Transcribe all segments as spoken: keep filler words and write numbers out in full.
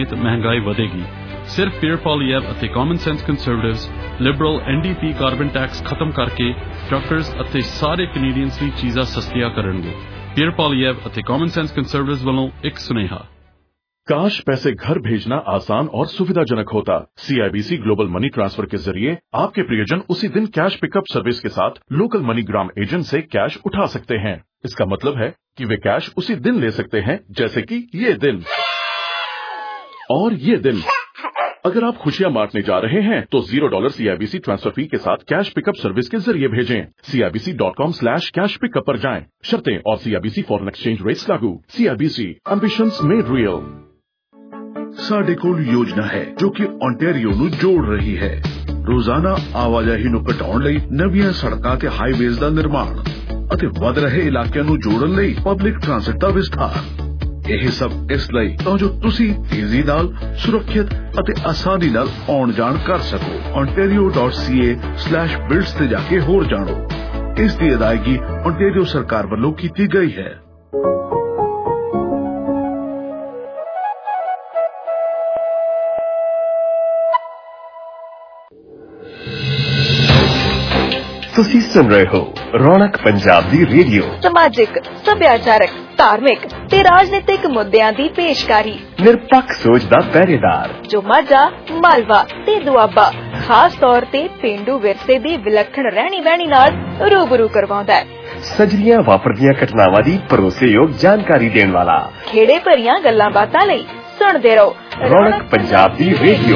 महंगाई ਵਧੇਗੀ। सिर्फ पीयर पॉलिएव ਅਤੇ common sense conservatives liberal N D P carbon tax ਖਤਮ ਕਰਕੇ ਟਰੱਕਰਸ ਅਤੇ ਸਾਰੇ ਕੈਨੇਡੀਅਨਸ ਲਈ ਚੀਜ਼ਾਂ ਸਸਤੀਆਂ ਕਰਨਗੇ। पीयर पॉलिएव ਅਤੇ ਕਾਮਨ ਸੈਂਸ ਕੰਜ਼ਰਵੇਟਿਵਸ ਵੱਲੋਂ ਇੱਕ ਸੁਨੇਹਾ। काश पैसे घर भेजना आसान और सुविधाजनक होता। सीआईबीसी ग्लोबल मनी ट्रांसफर के जरिए आपके प्रियजन उसी दिन कैश पिकअप सर्विस के साथ लोकल मनीग्राम एजेंट से कैश उठा सकते हैं। इसका मतलब है कि वे कैश उसी दिन ले सकते हैं, जैसे कि ये दिन और ये दिन। अगर आप खुशियां बांटने जा रहे हैं तो zero dollar CIBC transfer fee के साथ कैश पिकअप सर्विस के जरिए भेजें। CIBC dot com slash cash pickup पर जाएं। शर्तें और सीआईबीसी फॉरेन एक्सचेंज रेट्स लागू। CIBC ambitions made real. ਸਾਡੇ ਕੋਲ ਯੋਜਨਾ ਹੈ ਜੋ ਕਿ ਓਨਟਾਰੀਓ ਨੂੰ ਜੋੜ ਰਹੀ ਹੈ। ਰੋਜ਼ਾਨਾ ਆਵਾਜਾਈ ਨੂੰ ਘਟਾਉਣ ਲਈ ਨਵੀਆਂ ਸੜਕਾਂ ਤੇ ਹਾਈਵੇਜ਼ ਦਾ ਨਿਰਮਾਣ ਅਤੇ ਵਧ ਰਹੇ ਇਲਾਕਿਆਂ ਨੂੰ ਜੋੜਨ ਲਈ ਪਬਲਿਕ ਟ੍ਰਾਂਸਪੋਰਟ ਦਾ ਵਿਸਥਾਰ। ਇਹ ਸਭ ਇਸ ਲਈ ਤਾਂ ਜੋ ਤੁਸੀਂ ਤੇਜ਼ੀ ਨਾਲ, ਸੁਰੱਖਿਅਤ ਅਤੇ ਆਸਾਨੀ ਨਾਲ ਆਉਣ ਜਾਣ ਕਰ ਸਕੋ। ontario dot c a slash builds ਤੇ ਜਾ ਕੇ ਹੋਰ ਜਾਣੋ। ਇਸ ਦੀ ਅਦਾਇਗੀ ਓਨਟਾਰੀਓ ਸਰਕਾਰ ਵੱਲੋਂ ਕੀਤੀ ਗਈ ਹੈ। ਤੁਸੀਂ ਸੁਣ ਰਹੇ ਹੋ ਰੌਣਕ ਪੰਜਾਬ ਦੀ ਰੇਡੀਓ। ਸਮਾਜਿਕ, ਸੱਭਿਆਚਾਰਕ, ਧਾਰਮਿਕ ਤੇ ਰਾਜਨੀਤਿਕ ਮੁੱਦਿਆਂ ਦੀ ਪੇਸ਼ਕਾਰੀ। ਨਿਰਪੱਖ ਸੋਚ ਦਾ ਪਹਿਰੇਦਾਰ ਜੋ ਮਾਝਾ, ਮਾਲਵਾ ਤੇ ਦੁਆਬਾ ਖਾਸ ਤੌਰ ਤੇ ਪੇਂਡੂ ਵਿਰਸੇ ਦੀ ਵਿਲੱਖਣ ਰਹਿਣੀ ਬਹਿਣੀ ਨਾਲ ਰੂਬਰੂ ਕਰਵਾਉਂਦਾ ਹੈ। ਸਜਰੀਆਂ ਵਾਪਰਦੀਆਂ ਘਟਨਾਵਾਂ ਦੀ ਭਰੋਸੇਯੋਗ ਜਾਣਕਾਰੀ ਦੇਣ ਵਾਲਾ। ਖੇੜੇ ਭਰੀਆਂ ਗੱਲਾਂ ਬਾਤਾਂ ਲਈ ਸੁਣਦੇ ਰਹੋ ਰੌਣਕ ਪੰਜਾਬ ਦੀ ਰੇਡੀਓ।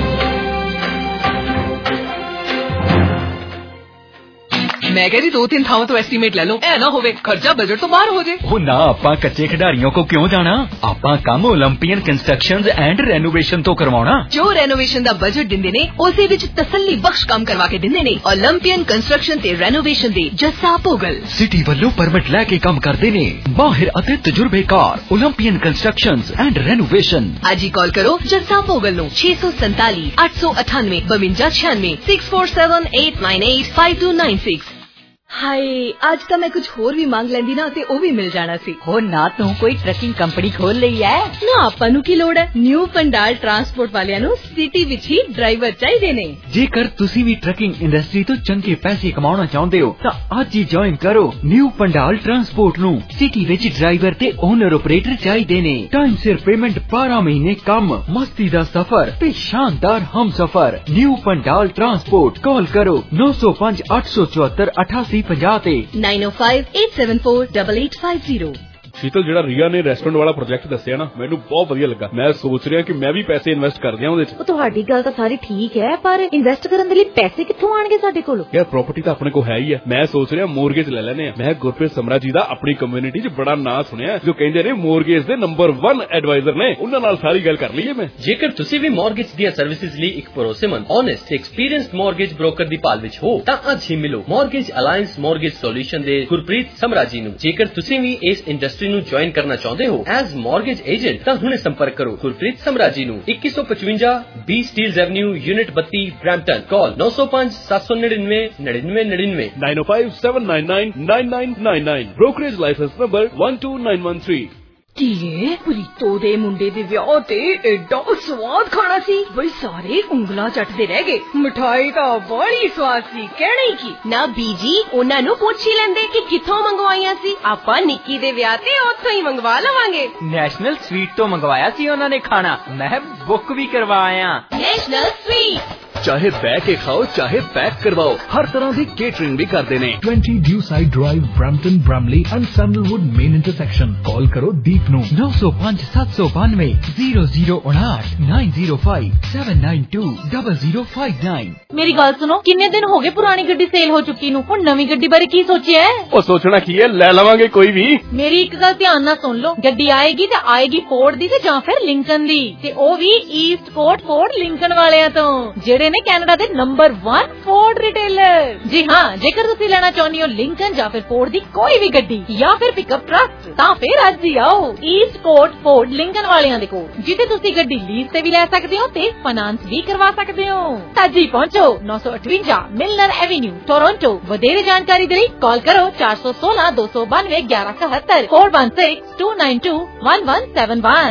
मैं कह रही दो तीन थावों तो एस्टीमेट ले लो, ऐ ना होवे खर्चा बजट तो बाहर हो जाए। वो ना आपा कच्चे खिडारियों को क्यों जाना, आपा काम ओलंपियन कंस्ट्रक्शंस एंड रेनोवेशन तो करवाना। जो रेनोवेशन दा बजट दिंदे ने उसे विच तसल्ली बख्श काम करवा के दिंदे ने। ओलंपियन कंस्ट्रक्शन ते रेनोवेशन दे जस्सा पोगल सिटी ਵੱਲੋਂ परमिट लैके काम करते ने माहिर ਅਤੇ तजुर्बेकार ओलंपियन कंस्ट्रक्शंस एंड रेनोवेशन। आज ही कॉल करो जस्सा पोगल नो छे सौ सैताली आठ सौ अठानवे बवंजा छियानवे six four seven eight nine eight five two nine six. ਹਾਏ ਅੱਜ ਤਾਂ ਮੈਂ ਕੁਝ ਹੋਰ ਵੀ ਮੰਗ ਲੈਂਦੀ ਨਾ ਤੇ ਉਹ ਵੀ ਮਿਲ ਜਾਣਾ ਸੀ। ਹੋ ਨਾ ਤੂੰ ਕੋਈ ਟਰੱਕਿੰਗ ਕੰਪਨੀ ਖੋਲ ਲਈ ਐ ਨਾ। ਆਪਾਂ ਨੂੰ ਕੀ ਲੋੜ ਹੈ, ਨਿਊ ਪੰਡਾਲ ਟਰਾਂਸਪੋਰਟ ਵਾਲਿਆਂ ਨੂੰ ਸਿਟੀ ਵਿੱਚ ਹੀ ਡਰਾਈਵਰ ਚਾਹੀਦੇ ਨੇ। ਜੇਕਰ ਤੁਸੀਂ ਵੀ ਟਰੱਕਿੰਗ ਇੰਡਸਟਰੀ ਤੋਂ ਚੰਗੇ ਪੈਸੇ ਕਮਾਉਣਾ ਚਾਹੁੰਦੇ ਹੋ ਤਾਂ ਅੱਜ ਹੀ ਜੁਆਇਨ ਕਰੋ ਨਿਊ ਪੰਡਾਲ ਟਰਾਂਸਪੋਰਟ ਨੂੰ। ਸਿਟੀ ਵਿੱਚ ਡਰਾਈਵਰ ਤੇ ਓਨਰ ਆਪਰੇਟਰ ਚਾਹੀਦੇ ਨੇ। ਟਾਈਮ ਸਿਰ ਪੇਮੈਂਟ, ਬਾਰਾਂ ਮਹੀਨੇ ਕੰਮ, ਮਸਤੀ ਦਾ ਸਫ਼ਰ ਤੇ ਸ਼ਾਨਦਾਰ ਹਮਸਫ਼ਰ। New Pandal transport. ਕਾਲ ਕਰੋ ਨੌ ਸੌ ਪੰਜ ਅੱਠ ਸੌ ਚੁਹੱਤਰ ਅਠਾਸੀ ਪੰਜਾਹ ਤੇ nine oh five eight seven four eight eight five zero। Sheetal, ਜਿਹੜਾ ਰੀਆ ਨੇ ਰੈਸਟੋਰੈਂਟ ਵਾਲਾ ਪ੍ਰੋਜੈਕਟ ਦੱਸਿਆ ਨਾ, ਮੈਨੂੰ ਬਹੁਤ ਵਧੀਆ ਲੱਗਾ। ਮੈਂ ਸੋਚ ਰਿਹਾ ਕਿ ਮੈਂ ਵੀ ਪੈਸੇ ਇਨਵੈਸਟ ਕਰ ਦਿਆਂ ਉਹਦੇ 'ਚ। ਉਹ ਤੁਹਾਡੀ ਗੱਲ ਤਾਂ ਸਾਰੀ ਠੀਕ ਹੈ, ਪਰ ਇਨਵੈਸਟ ਕਰਨ ਦੇ ਲਈ ਪੈਸੇ ਕਿੱਥੋਂ ਆਣਗੇ ਸਾਡੇ ਕੋਲ? ਯਾਰ ਪ੍ਰਾਪਰਟੀ ਤਾਂ ਆਪਣੇ ਕੋਲ ਹੈ ਹੀ ਹੈ। ਮੈਂ ਸੋਚ ਰਿਹਾ ਮੋਰਗੇਜ ਲੈ ਲੈਨੇ ਆ। ਮੈਂ ਗੁਰਪ੍ਰੀਤ ਸਮਰਾ ਜੀ ਦਾ ਆਪਣੀ ਕਮਿਊਨਿਟੀ 'ਚ ਬੜਾ ਨਾਂ ਸੁਣਿਆ, ਜੋ ਕਹਿੰਦੇ ਨੇ ਮੋਰਗੇਜ ਦੇ ਨੰਬਰ ਵਨ ਐਡਵਾਈਜ਼ਰ ਨੇ। ਉਹਨਾਂ ਨਾਲ ਸਾਰੀ ਗੱਲ ਕਰ ਲਈਏ ਮੈਂ। ਜੇਕਰ ਤੁਸੀਂ ਵੀ ਮੋਰਗੇਜ ਦੀਆਂ ਸਰਵਿਸਿਜ਼ ਲਈ ਇੱਕ ਭਰੋਸੇਮੰਦ, ਓਨੈਸਟ ਤੇ ਐਕਸਪੀਰੀਅੰਸਡ ਮੋਰਗੇਜ ਬ੍ਰੋਕਰ ਦੀ ਭਾਲ ਵਿੱਚ ਹੋ ਤਾਂ ਅੱਜ ਹੀ ਮਿਲੋ ਮੋਰਗੇਜ ਅਲਾਇੰਸ ਮੋਰਗੇਜ ਸੋਲੂਸ਼ਨ ਦੇ ਗੁਰਪ੍ਰੀਤ ਸਮਰਾ ਜੀ ਨੂੰ। ਜੇਕਰ ਤੁਸੀਂ ਵੀ ਇਸ ਇੰਡਸਟਰੀ ਨੂੰ ਜੁਆਇਨ ਕਰਨਾ ਚਾਹੁੰਦੇ ਹੋ ਐਜ਼ ਮੋਰਗੇਜ ਏਜੰਟ ਤਾਂ ਹੁਣੇ ਸੰਪਰਕ ਕਰੋ ਗੁਰਪ੍ਰੀਤ ਸਮਰਾ ਜੀ ਨੂੰ। ਇੱਕੀ ਸੌ ਪਚਵੰਜਾ ਬੀ ਸਟੀਲਜ਼ ਐਵਨਿਊ ਯੂਨਿਟ ਬੱਤੀ ਬ੍ਰੈਂਪਟਨ। ਕਾਲ ਨੌ ਸੌ ਪੰਜ ਸੱਤ ਸੌ ਨੜਿਨਵੇਂ ਨੜਿਨਵੇਂ ਨੜਿਨਵੇਂ nine oh five seven nine nine nine nine nine nine। brokerage license number one two nine one three। ਧੀਏ, ਪ੍ਰੀਤੋ ਦੇ ਮੁੰਡੇ ਦੇ ਵਿਆਹ ਤੇ ਐਡਾ ਸਵਾਦ ਖਾਣਾ ਸੀ ਬਈ ਸਾਰੇ ਉਂਗਲਾਂ ਚੱਟਦੇ ਰਹਿ ਗਏ। ਮਿਠਾਈ ਤਾਂ ਬੜੀ ਸਵਾਦ ਸੀ, ਕਹਿਣਾ ਹੀ ਕੀ। ਨਾ ਬੀਜੀ, ਉਹਨਾਂ ਨੂੰ ਪੁੱਛ ਹੀ ਲੈਂਦੇ ਕਿ ਕਿੱਥੋਂ ਮੰਗਵਾਈਆਂ ਸੀ। ਆਪਾਂ ਨਿੱਕੀ ਦੇ ਵਿਆਹ ਤੇ ਉੱਥੋਂ ਹੀ ਮੰਗਵਾ ਲਵਾਂਗੇ। ਨੈਸ਼ਨਲ ਸਵੀਟ ਤੋਂ ਮੰਗਵਾਇਆ ਸੀ ਉਹਨਾਂ ਨੇ ਖਾਣਾ, ਮੈਂ ਬੁੱਕ ਵੀ ਕਰਵਾਇਆ। ਨੈਸ਼ਨਲ ਸਵੀਟ ਚਾਹੇ ਬਹਿ ਕੇ ਖਾਓ ਚਾਹੇ ਪੈਕ ਕਰਵਾਓ, ਹਰ ਤਰ੍ਹਾਂ ਦੀ ਕੇਟਰਿੰਗ ਵੀ ਕਰਦੇ ਨੇ। twenty Dewside Drive, Brampton, Bramley and Sandalwood main intersection। ਕਾਲ ਕਰੋ ਦੀਪ ਨੂੰ ਨੌ ਸੌ ਪੰਜ ਸੱਤ ਸੌ ਬਾਨਵੇਂ ਜ਼ੀਰੋ ਜ਼ੀਰੋ ਉਨਾਹਠ nine zero five seven nine two zero zero five nine। ਮੇਰੀ ਗੱਲ ਸੁਣੋ, ਕਿੰਨੇ ਦਿਨ ਹੋ ਗਏ ਪੁਰਾਣੀ ਗੱਡੀ ਸੇਲ ਹੋ ਚੁੱਕੀ ਨੂੰ, ਹੁਣ ਨਵੀਂ ਗੱਡੀ ਬਾਰੇ ਕੀ ਸੋਚਿਆ? ਉਹ ਸੋਚਣਾ ਕੀ ਹੈ, ਲੈ ਲਵਾਂਗੇ ਕੋਈ ਵੀ। ਮੇਰੀ ਇੱਕ ਗੱਲ ਧਿਆਨ ਨਾਲ ਸੁਣ ਲਓ, ਗੱਡੀ ਆਏਗੀ ਤੇ ਆਏਗੀ ਫੋਰਡ ਦੀ ਤੇ ਜਾਂ ਫਿਰ ਲਿੰਕਨ ਦੀ, ਤੇ ਉਹ ਵੀ ਈਸਟ ਕੋਟ ਫੋਰਡ ਲਿੰਕਨ ਵਾਲਿਆਂ ਤੋਂ, ਜਿਹੜੇ ਨੇ ਕੈਨੇਡਾ ਦੇ ਨੰਬਰ one ਫੋਰਡ ਰਿਟੇਲਰ। ਜੀ ਹਾਂ, ਜੇਕਰ ਤੁਸੀਂ ਲੈਣਾ ਚਾਹੁੰਦੇ ਹੋ ਲਿੰਕਨ ਜਾਂ ਫਿਰ ਫੋਰਡ ਦੀ ਕੋਈ ਵੀ ਗੱਡੀ ਜਾਂ ਫਿਰ ਪਿਕਅਪ ਟਰੱਕ ਤਾਂ ਫਿਰ ਅੱਜ ਹੀ ਆਓ ਈਸਟ ਕੋਟ ਫੋਰਡ ਲਿੰਕਨ ਵਾਲਿਆਂ ਦੇ ਕੋਲ, ਜਿੱਥੇ ਤੁਸੀਂ ਗੱਡੀ ਲੀਜ਼ ਤੇ ਵੀ ਲੈ ਸਕਦੇ ਹੋ ਤੇ ਫਾਈਨਾਂਸ ਵੀ ਕਰਵਾ ਸਕਦੇ ਹੋ। ਅੱਜ ਹੀ ਪਹੁੰਚੋ ਨੌ ਸੌ ਅਠਵੰਜਾ ਮਿਲਨਰ ਐਵੇਨਿਊ ਟੋਰਾਂਟੋ। ਵਧੇਰੇ ਜਾਣਕਾਰੀ ਦੇ ਲਈ ਕਾਲ ਕਰੋ ਚਾਰ ਸੌ ਸੋਲਾਂ ਦੋ ਸੌ ਬਾਨਵੇਂ ਗਿਆਰਾਂ ਇਕਹੱਤਰ four one six two nine two one one seven one।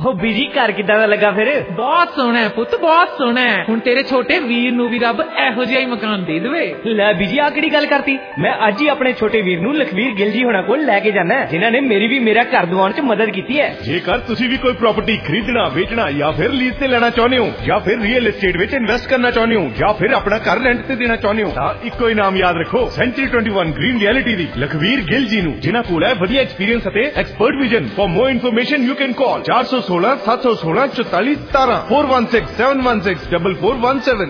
ਉਹ ਬੀਜੀ ਘਰ ਕਿੱਦਾਂ ਦਾ ਲੱਗਾ ਫਿਰ? ਬਹੁਤ ਸੋਹਣਾ ਹੈ ਪੁੱਤ, ਬਹੁਤ ਸੋਹਣਾ ਹੈ। ਹੁਣ ਤੇਰੇ ਛੋਟੇ ਵੀਰ ਨੂੰ ਵੀ ਰੱਬ ਇਹੋ ਜਿਹਾ ਹੀ ਮਕਾਨ ਦੇ ਦੇਵੇ। ਲੈ ਬੀਜੀ ਆ ਕਿਹੜੀ ਗੱਲ ਕਰਤੀ? ਮੈਂ ਅੱਜ ਹੀ ਆਪਣੇ ਛੋਟੇ ਵੀਰ ਨੂੰ ਲਖਵੀਰ ਗਿੱਲ ਜੀ ਹੋਣਾ ਕੋਲ ਲੈ ਕੇ ਜਾਣਾ, ਜਿਨ੍ਹਾਂ ਨੇ ਮੇਰੀ ਵੀ ਮੇਰਾ ਘਰ ਦਿਵਾਉਣ 'ਚ ਮਦਦ ਕੀਤੀ ਹੈ। ਜੇਕਰ ਤੁਸੀਂ ਵੀ ਕੋਈ ਪ੍ਰਾਪਰਟੀ ਖਰੀਦਣਾ, ਵੇਚਣਾ ਜਾਂ ਫਿਰ ਲੀਜ਼ ਤੇ ਲੈਣਾ ਚਾਹੁੰਦੇ ਹੋ, ਜਾਂ ਫਿਰ ਰੀਅਲ एस्टेट ਵਿੱਚ ਇਨਵੈਸਟ ਕਰਨਾ ਚਾਹੁੰਦੇ ਹੋ, ਜਾਂ ਫਿਰ ਆਪਣਾ ਘਰ ਰੈਂਟ ਤੇ ਦੇਣਾ ਚਾਹੁੰਦੇ ਹੋ, ਤਾਂ ਇੱਕੋ ਹੀ ਨਾਮ ਯਾਦ ਰੱਖੋ, ਸੈਂਚੁਰੀ इक्कीस ਗ੍ਰੀਨ ਰਿਐਲਿਟੀ ਦੀ ਲਖਵੀਰ ਗਿੱਲ ਜੀ ਨੂੰ, ਜਿਨ੍ਹਾਂ ਕੋਲ ਹੈ ਵਧੀਆ ਐਕਸਪੀਰੀਅੰਸ ਅਤੇ expert vision. For more information you can call ਚਾਰ ਸੌ ਸੋਲਾਂ ਸੱਤ ਸੌ ਸੋਲਾਂ ਚੁਤਾਲੀ ਸਤਾਰਾਂ four one six seven one six double four one seven.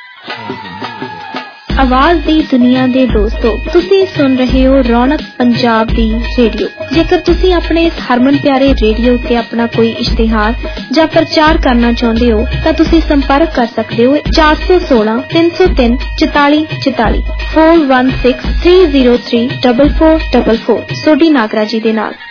आवाज दी दुनिया दे दोस्तों, तुसी सुन रहे हो रौनक पंजाब दी रेडियो। जेकर तुसी अपने इस हरमन प्यारे रेडियो ते अपना कोई इश्तिहार या प्रचार करना चाहते हो तां तुसी संपर्क कर सकते हो चार सौ सोलह तीन सौ तीन चौताली चौताली four one six three zero three double four double four Sodhi Nagra ji दे नाल।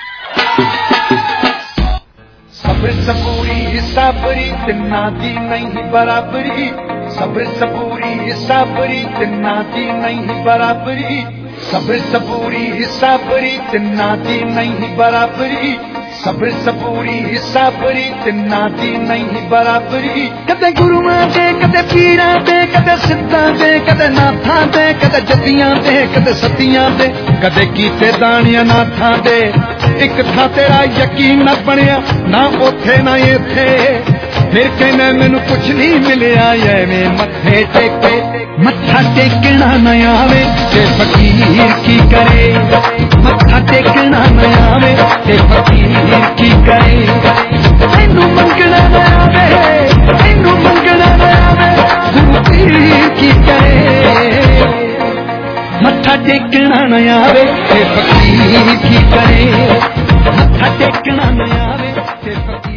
सब्र सबूरी साबरी तिन्ना दी नहीं बराबरी, सब्र सबूरी साबरी तिन्ना दी नहीं बराबरी, सब्र सबूरी साबरी तिन्ना दी नहीं बराबरी, सब्र सबूरी साबरी तिन्ना दी नहीं बराबरी। कदे गुरुआं दे कदे पीरां दे कदे सिद्धां दे कदे नाथां दे कदे जतियां दे कदे सतियां दे कदे कीते दानियां नाथां दे। एक था तेरा यकीन न बनिया ना उथे ना इथे, फिर कहना मैनू कुछ नहीं मिलिया एवें मत्थे टेके। मत्था टेकना न आवे ते फकीर की करे, मत्था टेकना न आवे ते फकीर की करे। तैनू मंगना न आवे तैनू मंगना न आवे गुरु पीर की करे। मत्था टेकना न आवे ते फकीर की करे, मत्था टेकना न आवे ते फकीर।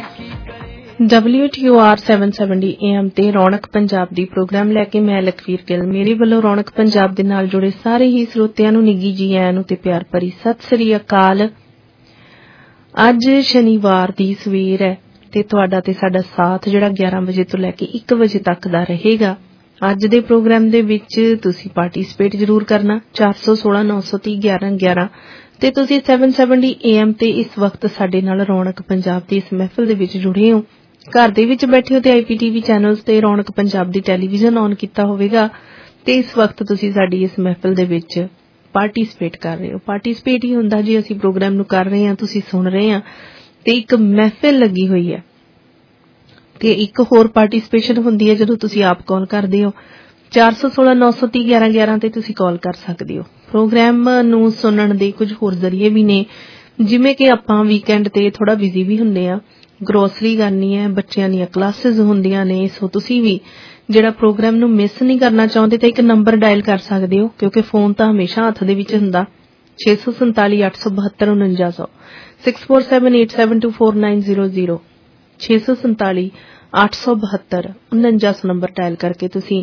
W T O R seven seventy A M ते रौनक पंजाब दी प्रोग्राम लैके मैं लखवीर गिल मेरे वालों रौनक पंजाब दे नाल जुड़े सारे ही ਸਰੋਤਿਆਂ ਨੂੰ ਨਿੱਘੀ ਜੀ ਆਇਆਂ ਨੂੰ ਤੇ ਪਿਆਰ ਭਰੀ ਸਤਿ ਸ੍ਰੀ ਅਕਾਲ। ਅੱਜ ਸ਼ਨੀਵਾਰ ਦੀ ਸਵੇਰ ਹੈ ਤੇ ਤੁਹਾਡਾ ਤੇ ਸਾਡਾ ਸਾਥ ਜਿਹੜਾ ਗਿਆਰਾਂ ਵਜੇ ਤੋਂ ਲੈ ਕੇ ਇੱਕ ਵਜੇ ਤੱਕ ਦਾ ਰਹੇਗਾ। ਅੱਜ ਦੇ ਪ੍ਰੋਗਰਾਮ ਦੇ ਵਿੱਚ ਤੁਸੀਂ ਪਾਰਟਿਸਿਪੇਟ ਜ਼ਰੂਰ ਕਰਨਾ ਚਾਰ ਸੌ ਸੋਲਾਂ ਨੌ ਸੌ ਤੀਹ ਗਿਆਰਾਂ ਗਿਆਰਾਂ ਤੇ ਤੁਸੀਂ ਸੈਵਨ ਸੈਵਨਟੀ ਏ ਐਮ ਤੇ ਇਸ ਵਕਤ ਸਾਡੇ ਨਾਲ ਰੌਣਕ ਪੰਜਾਬ ਦੀ ਇਸ ਮਹਿਫਲ ਦੇ ਵਿੱਚ ਜੁੜੇ ਹੋ। ਘਰ ਦੇ ਵਿੱਚ ਬੈਠੇ ਹੋ ਤੇ ਆਈਪੀਟੀਵੀ ਚੈਨਲਸ ਤੇ ਰੌਣਕ ਪੰਜਾਬ ਦੀ ਟੈਲੀਵਿਜ਼ਨ ਔਨ ਕੀਤਾ ਹੋਵੇਗਾ ਤੇ ਇਸ ਵਕਤ ਤੁਸੀਂ ਸਾਡੀ ਇਸ ਮਹਿਫਲ ਦੇ ਵਿੱਚ ਪਾਰਟਿਸਿਪੇਟ ਕਰ ਰਹੇ ਹੋ। ਪਾਰਟਿਸਿਪੇਟ ਹੀ ਹੁੰਦਾ ਜੀ ਅਸੀਂ ਪ੍ਰੋਗਰਾਮ ਨੂੰ ਕਰ ਰਹੇ ਹਾਂ, ਤੁਸੀਂ ਸੁਣ ਰਹੇ ਹਾਂ ਤੇ ਇੱਕ ਮਹਿਫਲ ਲੱਗੀ ਹੋਈ ਹੈ। ਤੇ ਇੱਕ ਹੋਰ ਪਾਰਟਿਸਿਪੇਸ਼ਨ ਹੁੰਦੀ ਹੈ ਜਦੋਂ ਤੁਸੀਂ ਆਪ ਕਾਲ ਕਰਦੇ ਹੋ ਚਾਰ ਸੌ ਸੋਲਾਂ ਨੌ ਸੌ ਤੀਹ ਗਿਆਰਾਂ ਗਿਆਰਾਂ ਤੇ ਤੁਸੀਂ ਕਾਲ ਕਰ ਸਕਦੇ ਹੋ। ਪ੍ਰੋਗਰਾਮ ਨੂੰ ਸੁਣਨ ਦੇ ਕੁਝ ਹੋਰ ਜ਼ਰੀਏ ਵੀ ਨੇ, ਜਿਵੇਂ ਕਿ ਆਪਾਂ ਵੀਕਐਂਡ ਤੇ ਥੋੜਾ ਬਿਜ਼ੀ ਵੀ ਹੁੰਦੇ ਆ, ਗਰੋਸਰੀ ਕਰਨੀ ਹੈ, ਬੱਚਿਆਂ ਦੀਆਂ ਕਲਾਸਿਸ ਹੁੰਦੀਆਂ ਨੇ, ਸੋ ਤੁਸੀਂ ਵੀ ਜਿਹੜਾ ਪ੍ਰੋਗਰਾਮ ਨੂੰ ਮਿਸ ਨਹੀਂ ਕਰਨਾ ਚਾਹੁੰਦੇ ਤਾਂ ਇੱਕ ਨੰਬਰ ਡਾਇਲ ਕਰ ਸਕਦੇ ਹੋ ਕਿਉਂਕਿ ਫੋਨ ਤਾਂ ਹਮੇਸ਼ਾ ਹੱਥ ਦੇ ਵਿੱਚ ਹੁੰਦਾ ਛੇ ਸੌ ਸੰਤਾਲੀ ਅੱਠ ਸੌ ਬਹੱਤਰ ਉਨੰਜਾ ਸੌ six four seven eight seven two four nine zero zero ਛੇ ਸੌ ਸੰਤਾਲੀ ਅੱਠ ਸੌ ਬਹੱਤਰ ਉਨੰਜਾ ਸੌ ਨੰਬਰ ਡਾਇਲ ਕਰਕੇ ਤੁਸੀਂ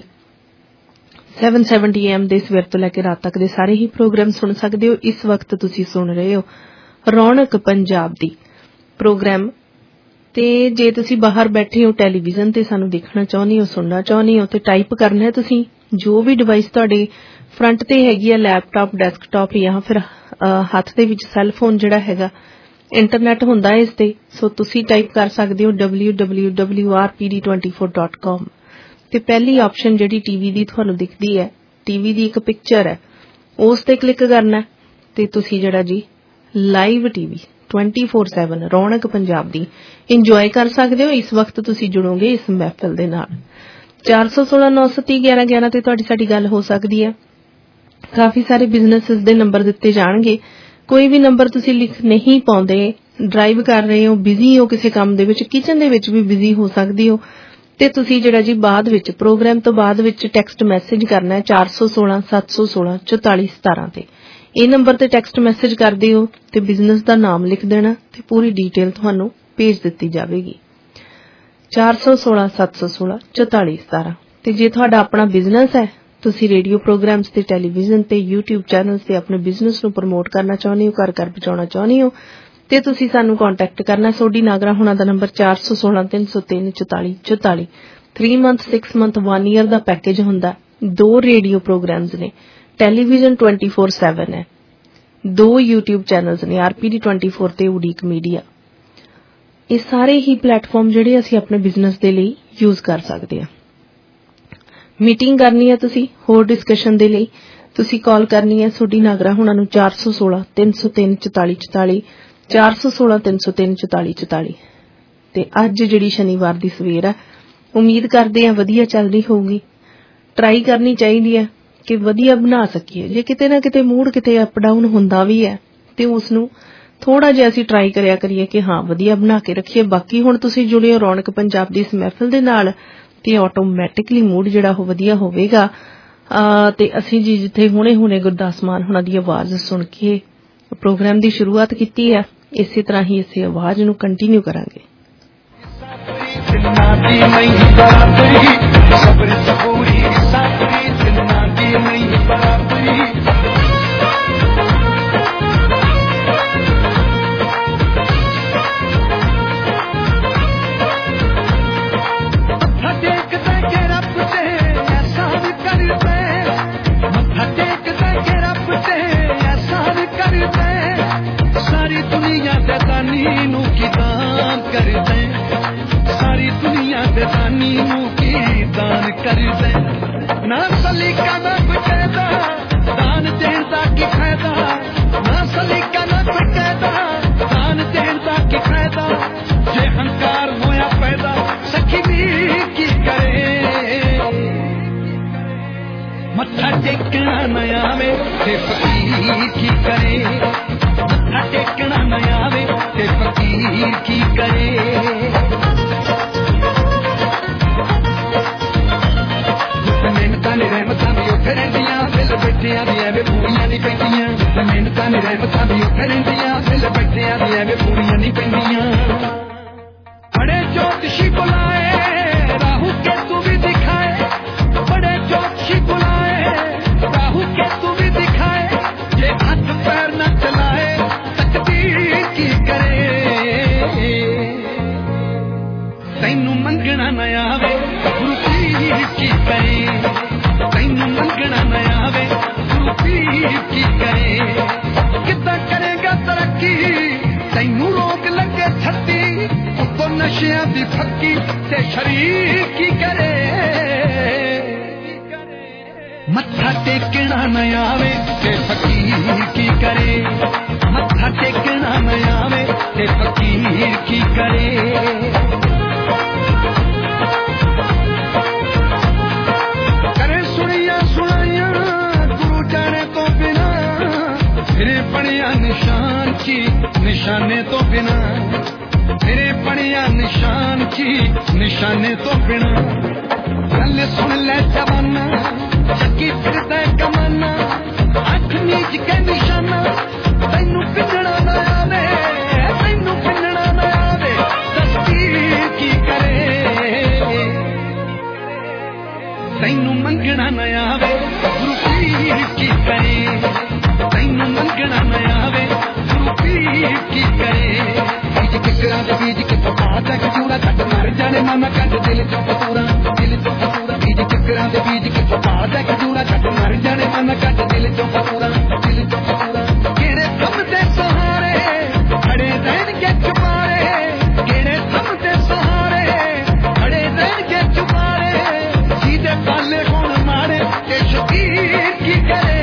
ਸੈਵਨ ਸੈਵਨਟੀ ਏ ਐਮ ਦੇ ਸਵੇਰ ਤੋਂ ਲੈ ਕੇ ਰਾਤ ਤੱਕ ਦੇ ਸਾਰੇ ਹੀ ਪ੍ਰੋਗਰਾਮ ਸੁਣ ਸਕਦੇ ਹੋ। ਇਸ ਵਕਤ ਤੁਸੀਂ ਸੁਣ ਰਹੇ ਹੋ ਰੌਣਕ ਪੰਜਾਬ ਦੀ ਪ੍ਰੋਗਰਾਮ ਤੇ ਜੇ ਤੁਸੀਂ ਬਾਹਰ ਬੈਠੇ ਹੋ ਟੈਲੀਵਿਜ਼ਨ ਤੇ ਸਾਨੂੰ ਦੇਖਣਾ ਚਾਹੁੰਦੇ ਹੋ, ਸੁਣਨਾ ਚਾਹੁੰਦੇ ਹੋ ਤੇ ਟਾਈਪ ਕਰਨਾ ਹੈ ਤੁਸੀਂ ਜੋ ਵੀ ਡਿਵਾਈਸ ਤੁਹਾਡੇ ਫਰੰਟ ਤੇ ਹੈਗੀ ਆ, ਲੈਪਟਾਪ, ਡੈਸਕਟਾਪ ਜਾਂ ਫਿਰ ਹੱਥ ਦੇ ਵਿੱਚ ਸੈੱਲ ਫੋਨ ਜਿਹੜਾ ਹੈਗਾ, ਇੰਟਰਨੈਟ ਹੁੰਦਾ ਹੈ ਇਸ ਤੇ, ਸੋ ਤੁਸੀਂ ਟਾਈਪ ਕਰ ਸਕਦੇ ਹੋ W W W R P D twenty four dot com ਤੇ ਪਹਿਲੀ ਆਪਸ਼ਨ ਜਿਹੜੀ ਟੀਵੀ ਦੀ ਤੁਹਾਨੂੰ ਦਿਖਦੀ ਹੈ, ਟੀਵੀ ਦੀ ਇੱਕ ਪਿਕਚਰ ਹੈ, ਉਸ ਤੇ ਕਲਿੱਕ ਕਰਨਾ ਤੇ ਤੁਸੀਂ ਜਿਹੜਾ ਜੀ live TV twenty four seven Raunak Punjab ਦੀ ਇੰਜੋਏ ਕਰ ਸਕਦੇ ਹੋ। ਇਸ ਵਕਤ ਤੁਸੀਂ ਜੁੜੋਗੇ ਇਸ ਮਹਿਫਲ ਦੇ ਨਾਲ। ਚਾਰ ਸੌ ਸੋਲਾਂ ਨੌ ਸੌ ਤੀਹ ਗਿਆਰਾਂ ਗਿਆਰਾਂ ਤੇ ਤੁਹਾਡੀ ਸਾਡੀ ਗੱਲ ਹੋ ਸਕਦੀ ਹੈ। ਕਾਫੀ ਸਾਰੇ ਬਿਜ਼ਨੈਸਿਸ ਦੇ ਨੰਬਰ ਦਿੱਤੇ ਜਾਣਗੇ। ਕੋਈ ਵੀ ਨੰਬਰ ਤੁਸੀਂ ਲਿਖ ਨਹੀਂ ਪਾਉਂਦੇ, ਡਰਾਈਵ ਕਰ ਰਹੇ ਹੋ, ਬਿਜ਼ੀ ਹੋ ਕਿਸੇ ਕੰਮ ਦੇ ਵਿੱਚ, ਕਿਚਨ ਦੇ ਵਿੱਚ ਵੀ ਬਿਜ਼ੀ ਹੋ ਸਕਦੀ ਹੋ ਤੇ ਤੁਸੀਂ ਜਿਹੜਾ ਜੀ ਬਾਅਦ ਵਿੱਚ ਪ੍ਰੋਗਰਾਮ ਤੋਂ ਬਾਅਦ ਵਿੱਚ ਟੈਕਸਟ ਮੈਸੇਜ ਕਰਨਾ ਹੈ ਚਾਰ ਸੌ ਸੋਲਾਂ ਸੱਤ ਸੌ ਸੋਲਾਂ ਚੌਤਾਲੀ ਸਤਾਰਾਂ ਤੇ। ਇਹ ਨੰਬਰ ਤੇ ਟੈਕਸਟ ਮੈਸੇਜ ਕਰਦੇ ਹੋ ਤੇ ਬਿਜ਼ਨਸ ਦਾ ਨਾਮ ਲਿਖ ਦੇਣਾ ਤੇ ਪੂਰੀ ਡੀਟੇਲ ਤੁਹਾਨੂੰ ਭੇਜ ਦਿੱਤੀ ਜਾਵੇਗੀ ਚਾਰ ਸੌ ਸੋਲਾਂ ਸੱਤ ਸੌ ਸੋਲਾਂ ਚੌਤਾਲੀ ਸਤਾਰਾਂ। ਤੇ ਜੇ ਤੁਹਾਡਾ ਆਪਣਾ ਬਿਜ਼ਨਸ ਹੈ, ਤੁਸੀਂ ਰੇਡੀਓ ਪ੍ਰੋਗਰਾਮਸ ਤੇ ਟੈਲੀਵਿਜ਼ਨ ਤੇ ਯੂਟਿਊਬ ਚੈਨਲਸ ਤੇ ਆਪਣੇ ਬਿਜ਼ਨਸ ਨੂੰ ਪ੍ਰਮੋਟ ਕਰਨਾ ਚਾਹੁੰਦੇ ਹੋ, ਘਰ ਘਰ ਪਹੁੰਚਾਉਣਾ ਚਾਹੁੰਦੇ ਹੋ ਤੇ ਤੁਸੀਂ ਸਾਨੂੰ ਕੰਟੈਕਟ ਕਰਨਾ। ਸੋਡੀ ਨਾਗਰਾ ਹੋਣਾ ਦਾ ਨੰਬਰ ਚਾਰ ਸੌ ਸੋਲਾਂ ਤਿੰਨ ਸੌ ਤਿੰਨ ਚੌਤਾਲੀ ਚੌਤਾਲੀ। Three month six month one year ਦਾ ਪੈਕੇਜ ਹੁੰਦਾ। ਦੋ ਰੇਡੀਓ ਪ੍ਰੋਗਰਾਮਸ ਨੇ, ਟੈਲੀਵਿਜ਼ਨ ਟਵੈਂਟੀ ਫੋਰ ਸੈਵਨ ਹੈ, ਦੋ ਯੂਟਿਊਬ ਚੈਨਲਸ ਨੇ ਆਰਪੀਡੀ ਟਵੈਂਟੀ ਫੋਰ ਤੇ ਉਡੀਕ ਮੀਡੀਆ। ਇਹ ਸਾਰੇ ਹੀ ਪਲੇਟਫਾਰਮ ਜਿਹੜੇ ਅਸੀਂ ਆਪਣੇ ਬਿਜ਼ਨਸ ਦੇ ਲਈ ਯੂਜ਼ ਕਰ ਸਕਦੇ ਹਾਂ। ਮੀਟਿੰਗ ਕਰਨੀ ਹੈ ਤੁਸੀਂ ਹੋਰ ਡਿਸਕਸ਼ਨ ਦੇ ਲਈ ਤੁਸੀਂ ਕਾਲ ਕਰਨੀ ਹੈ ਸੋਢੀ ਨਾਗਰਾ ਹੁਣਾਂ ਨੂੰ ਚਾਰ ਸੌ ਸੋਲਾਂ ਤਿੰਨ ਸੌ ਤਿੰਨ ਚੁਤਾਲੀ ਚੁਤਾਲੀ ਚਾਰ ਸੌ ਸੋਲਾਂ ਤਿੰਨ ਸੌ ਤਿੰਨ ਚੁਤਾਲੀ ਚੁਤਾਲੀ। ਤੇ ਅੱਜ ਜਿਹੜੀ ਸ਼ਨੀਵਾਰ ਦੀ ਸਵੇਰ ਹੈ ਉਮੀਦ ਕਰਦੇ ਹਾਂ ਵਧੀਆ ਚੱਲ ਰਹੀ ਹੋਊਗੀ। ਟਰਾਈ ਕਰਨੀ ਚਾਹੀਦੀ ਹੈ ਕਿ ਵਧੀਆ ਬਣਾ ਸਕੀਏ। ਜੇ ਕਿਤੇ ਨਾ ਕਿਤੇ ਮੂਡ ਕਿਤੇ ਅਪ ਡਾਊਨ ਹੁੰਦਾ ਵੀ ਹੈ ਤੇ ਉਸ ਨੂੰ ਥੋੜਾ ਜਿਹਾ ਅਸੀਂ ਟਰਾਈ ਕਰਿਆ ਕਰੀਏ ਕਿ ਹਾਂ ਵਧੀਆ ਬਣਾ ਕੇ ਰੱਖੀਏ। ਬਾਕੀ ਹੁਣ ਤੁਸੀਂ ਜੁੜੇ ਹੋ ਰੌਣਕ ਪੰਜਾਬ ਦੀ ਇਸ ਮਹਿਫਿਲ ਦੇ ਨਾਲ ਤੇ ਆਟੋਮੈਟਿਕਲੀ ਮੂਡ ਜਿਹੜਾ ਉਹ ਵਧੀਆ ਹੋਵੇਗਾ। ਤੇ ਅਸੀਂ ਜੀ ਜਿੱਥੇ ਹੁਣੇ ਹੁਣੇ ਗੁਰਦਾਸ ਮਾਨ ਹੁਣਾਂ ਦੀ ਆਵਾਜ਼ ਸੁਣ ਕੇ ਪ੍ਰੋਗਰਾਮ ਦੀ ਸ਼ੁਰੂਆਤ ਕੀਤੀ ਹੈ ਇਸੇ ਤਰ੍ਹਾਂ ਹੀ ਇਸੇ ਆਵਾਜ਼ ਨੂੰ ਕੰਟੀਨਿਊ ਕਰਾਂਗੇ। मत्था टेकना नया वे ते फकीर की करे, मत्था टेकना नया वे ते फकीर की करे। मिन्नतां ने रहमतां भी उत्थे रहिंदियां, दिल बैठियां दी एवें पूरियां नहीं पैंदियां। मिन्नतां ने रहमतां भी उत्थे रहिंदियां, दिल बैठियां दी एवें पूरियां नहीं पैंदियां। बड़े ज्योतिषी बुलाए राहु के तू भी दिखाए, बड़े ज्योतिषी बुलाए राहु के तू भी दिखाए। ये हाथ पैर न चलाए तकदीर की करे, तैनू मंगना नया वे गुरु पीर की करे, तैनू मंगना नया वे गुरु पीर की करे। कितना करेगा तरक्की तैनू रोग लगे छत्ती, तो नशिया दी फक्की ते शरीर की करे। मत्था टेकना नया वे ते फकीर की करे, मत्था टेकना नया वे ते फकीर की करे। करे सुनिया सुनाइया गुरु जाने तो बिना, फिरे पड़िया निशान की निशाने तो बिना, फिरे पड़िया निशान की निशाने तो बिना। गल सुन ले जवाना चकी फिरदा कमाना, अख नीच के निशाना तैनू पिंजड़ा ना आवे, तैनू पिंजड़ा ना आवे तस्वीर की करे। तैनू मंगना ना आवे गुरु पीर की करे, तैनू मंगना ना आवे गुरु पीर की करे। बीज किकरा दे बीज के पपात खजूरा कट मर जाने मामा कट दिल चो कसूरा, दिल चो कसूरा। बीज किकरा दे बीज के पपात खजूरा कट मर जाने मामा कट दिल चो कसूरा, दिल चो कसूरा। केड़े थम दे सहारे खड़े रहन के चुपारे, केड़े थम दे सहारे खड़े रहन के चुपारे। सीधे पाले होण मारे ते शकीर की करे,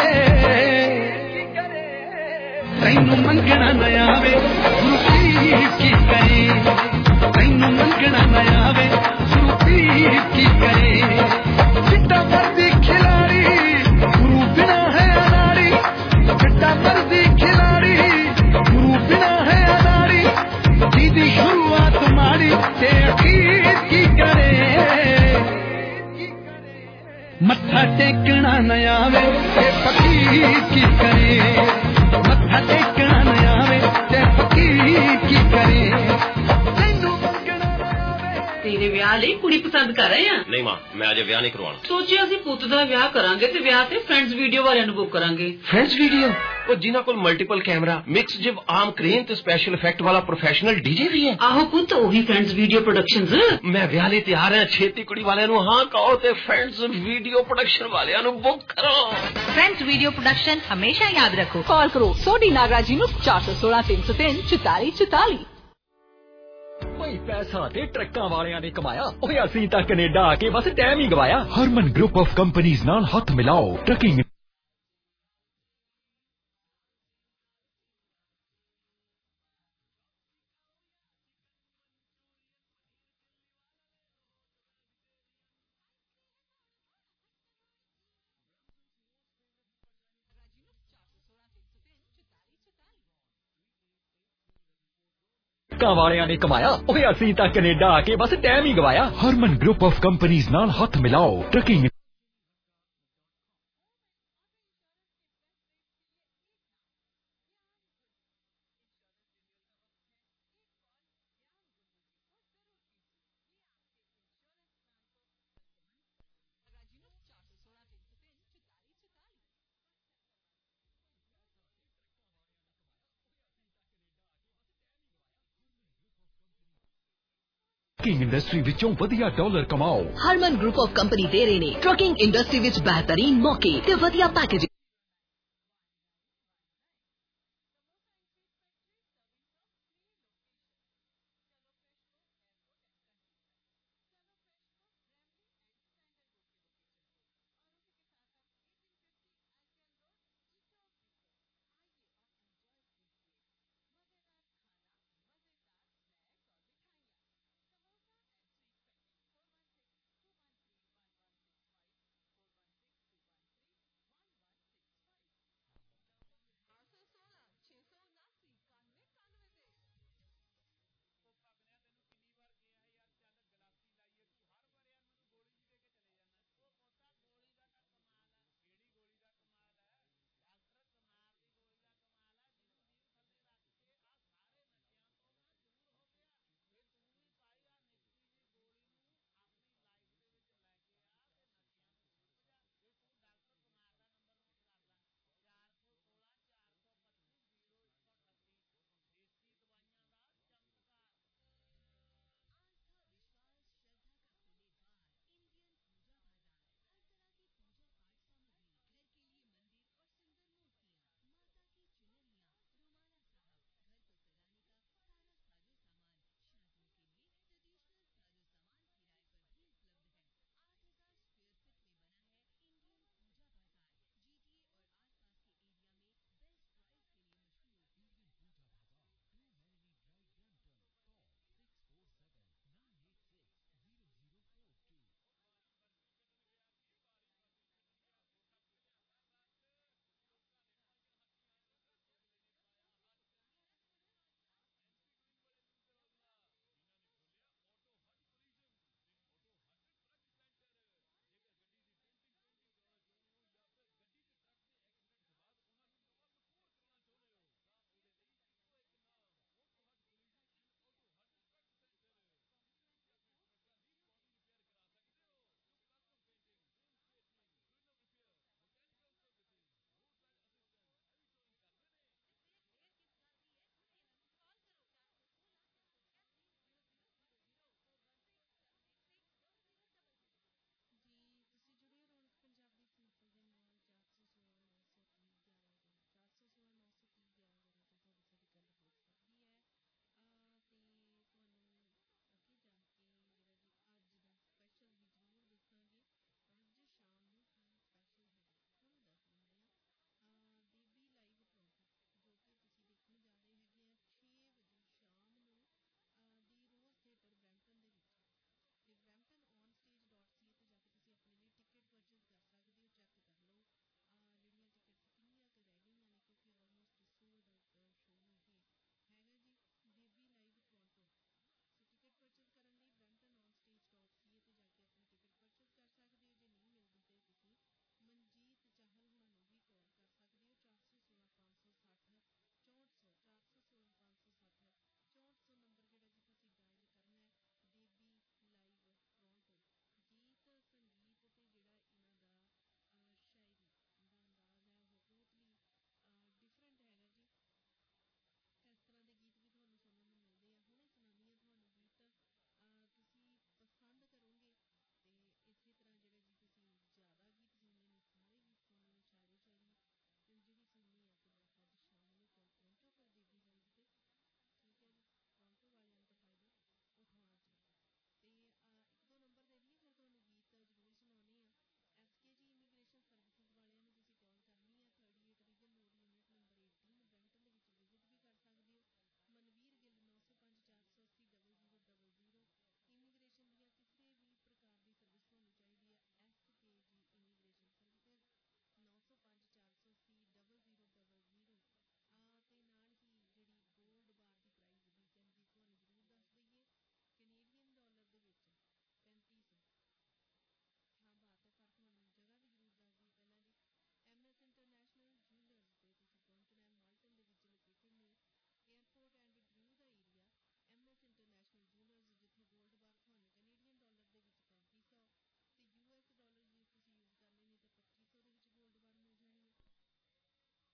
तैनू मंगना नया वे गुरु पीर की करे, तैनू मंगना नया वे गुरु पीर की करे। चिट्टा वर्दी खिलाड़ी गुरु बिना है अनाड़ी, चिट्टा वर्दी खिलाड़ी गुरु बिना है अनाड़ी। सीधी शुरुआत माड़ी ते अखीर की करे। मत्था टेकना नया वे ते फकीर की करे, मत्था टेकना नया वे ते फकीर की करे। तेरे ਵਿਆਹ ਲਈ ਕੁੜੀ ਪਸੰਦ ਕਰ ਰਹੇ ਆ? ਨਹੀਂ ਮਾਂ, ਮੈਂ ਅਜੇ ਵਿਆਹ ਨਹੀਂ ਕਰਵਾਉਣਾ। ਸੋਚਿਆ ਅਸੀਂ ਪੁੱਤ ਦਾ ਵਿਆਹ ਕਰਾਂਗੇ ਤੇ ਵਿਆਹ ਤੇ ਫਰੈਂਡਸ ਵੀਡੀਓ ਵਾਲਿਆਂ ਨੂੰ ਬੁੱਕ ਕਰਾਂਗੇ। Friends video? ਉਹ ਜਿਨ੍ਹਾਂ ਕੋਲ multiple camera, mix jib arm crane ਤੇ ਸਪੈਸ਼ਲ ਇਫੈਕਟ ਵਾਲਾ ਪ੍ਰੋਫੈਸ਼ਨਲ ਡੀਜੇ ਵੀ ਹੈ। ਆਹੋ ਪੁੱਤ, ਉਹੀ ਫਰੈਂਡਸ ਵੀਡੀਓ ਪ੍ਰੋਡਕਸ਼ਨਸ। ਮੈਂ ਵਿਆਹ ਲਈ ਤਿਆਰ ਹਾਂ। ਛੇਤੀ ਕੁੜੀ ਵਾਲਿਆਂ ਨੂੰ ਹਾਂ ਕਹੋ ਤੇ ਫਰੈਂਡਸ ਵੀਡੀਓ ਪ੍ਰੋਡਕਸ਼ਨ ਵਾਲਿਆਂ ਨੂੰ ਬੁੱਕ ਕਰੋ। ਫਰੈਂਡਸ ਵੀਡੀਓ ਪ੍ਰੋਡਕਸ਼ਨ ਹਮੇਸ਼ਾ ਯਾਦ ਰੱਖੋ। ਕਾਲ ਕਰੋ ਸੋਢੀ ਨਾਗਰਾ ਜੀ ਨੂੰ ਚਾਰ ਸੌ ਸੋਲਾਂ ਤਿੰਨ ਸੌ ਤਿੰਨ ਚੁਤਾਲੀ ਚੁਤਾਲੀ। ਬਈ ਪੈਸਾ ਤੇ ਟਰੱਕਾਂ ਵਾਲਿਆਂ ਨੇ ਕਮਾਇਆ, ਓਏ ਅਸੀਂ ਤਾਂ ਕੈਨੇਡਾ ਆ ਕੇ ਬਸ ਟਾਈਮ ਹੀ ਗਵਾਇਆ। ਹਰਮਨ ਗਰੁੱਪ ਆਫ ਕੰਪਨੀਆਂ ਨਾਲ ਹੱਥ ਮਿਲਾਓ। ਟਰੱਕਿੰਗ ਟਰੱਕਾਂ ਵਾਲਿਆਂ ਨੇ ਕਮਾਇਆ, ਓਏ ਅਸੀਂ ਤਾਂ ਕੈਨੇਡਾ ਆ ਕੇ ਬਸ ਟਾਈਮ ਹੀ ਗਵਾਇਆ। ਹਰਮਨ ਗਰੁੱਪ ਆਫ ਕੰਪਨੀਆਂ ਨਾਲ ਹੱਥ ਮਿਲਾਓ। ਟਰੱਕਿੰਗ ਟਰੱਕਿੰਗ ਇੰਡਸਟਰੀ ਵਿੱਚੋਂ ਵਧੀਆ ਡਾਲਰ ਕਮਾਓ। ਹਰਮਨ ਗਰੁੱਪ ਆਫ ਕੰਪਨੀ ਦੇ ਰਹੇ ਨੇ ਟਰੱਕਿੰਗ ਇੰਡਸਟਰੀ ਵਿੱਚ ਬਿਹਤਰੀਨ ਮੌਕੇ ਤੇ ਵਧੀਆ ਪੈਕੇਜ।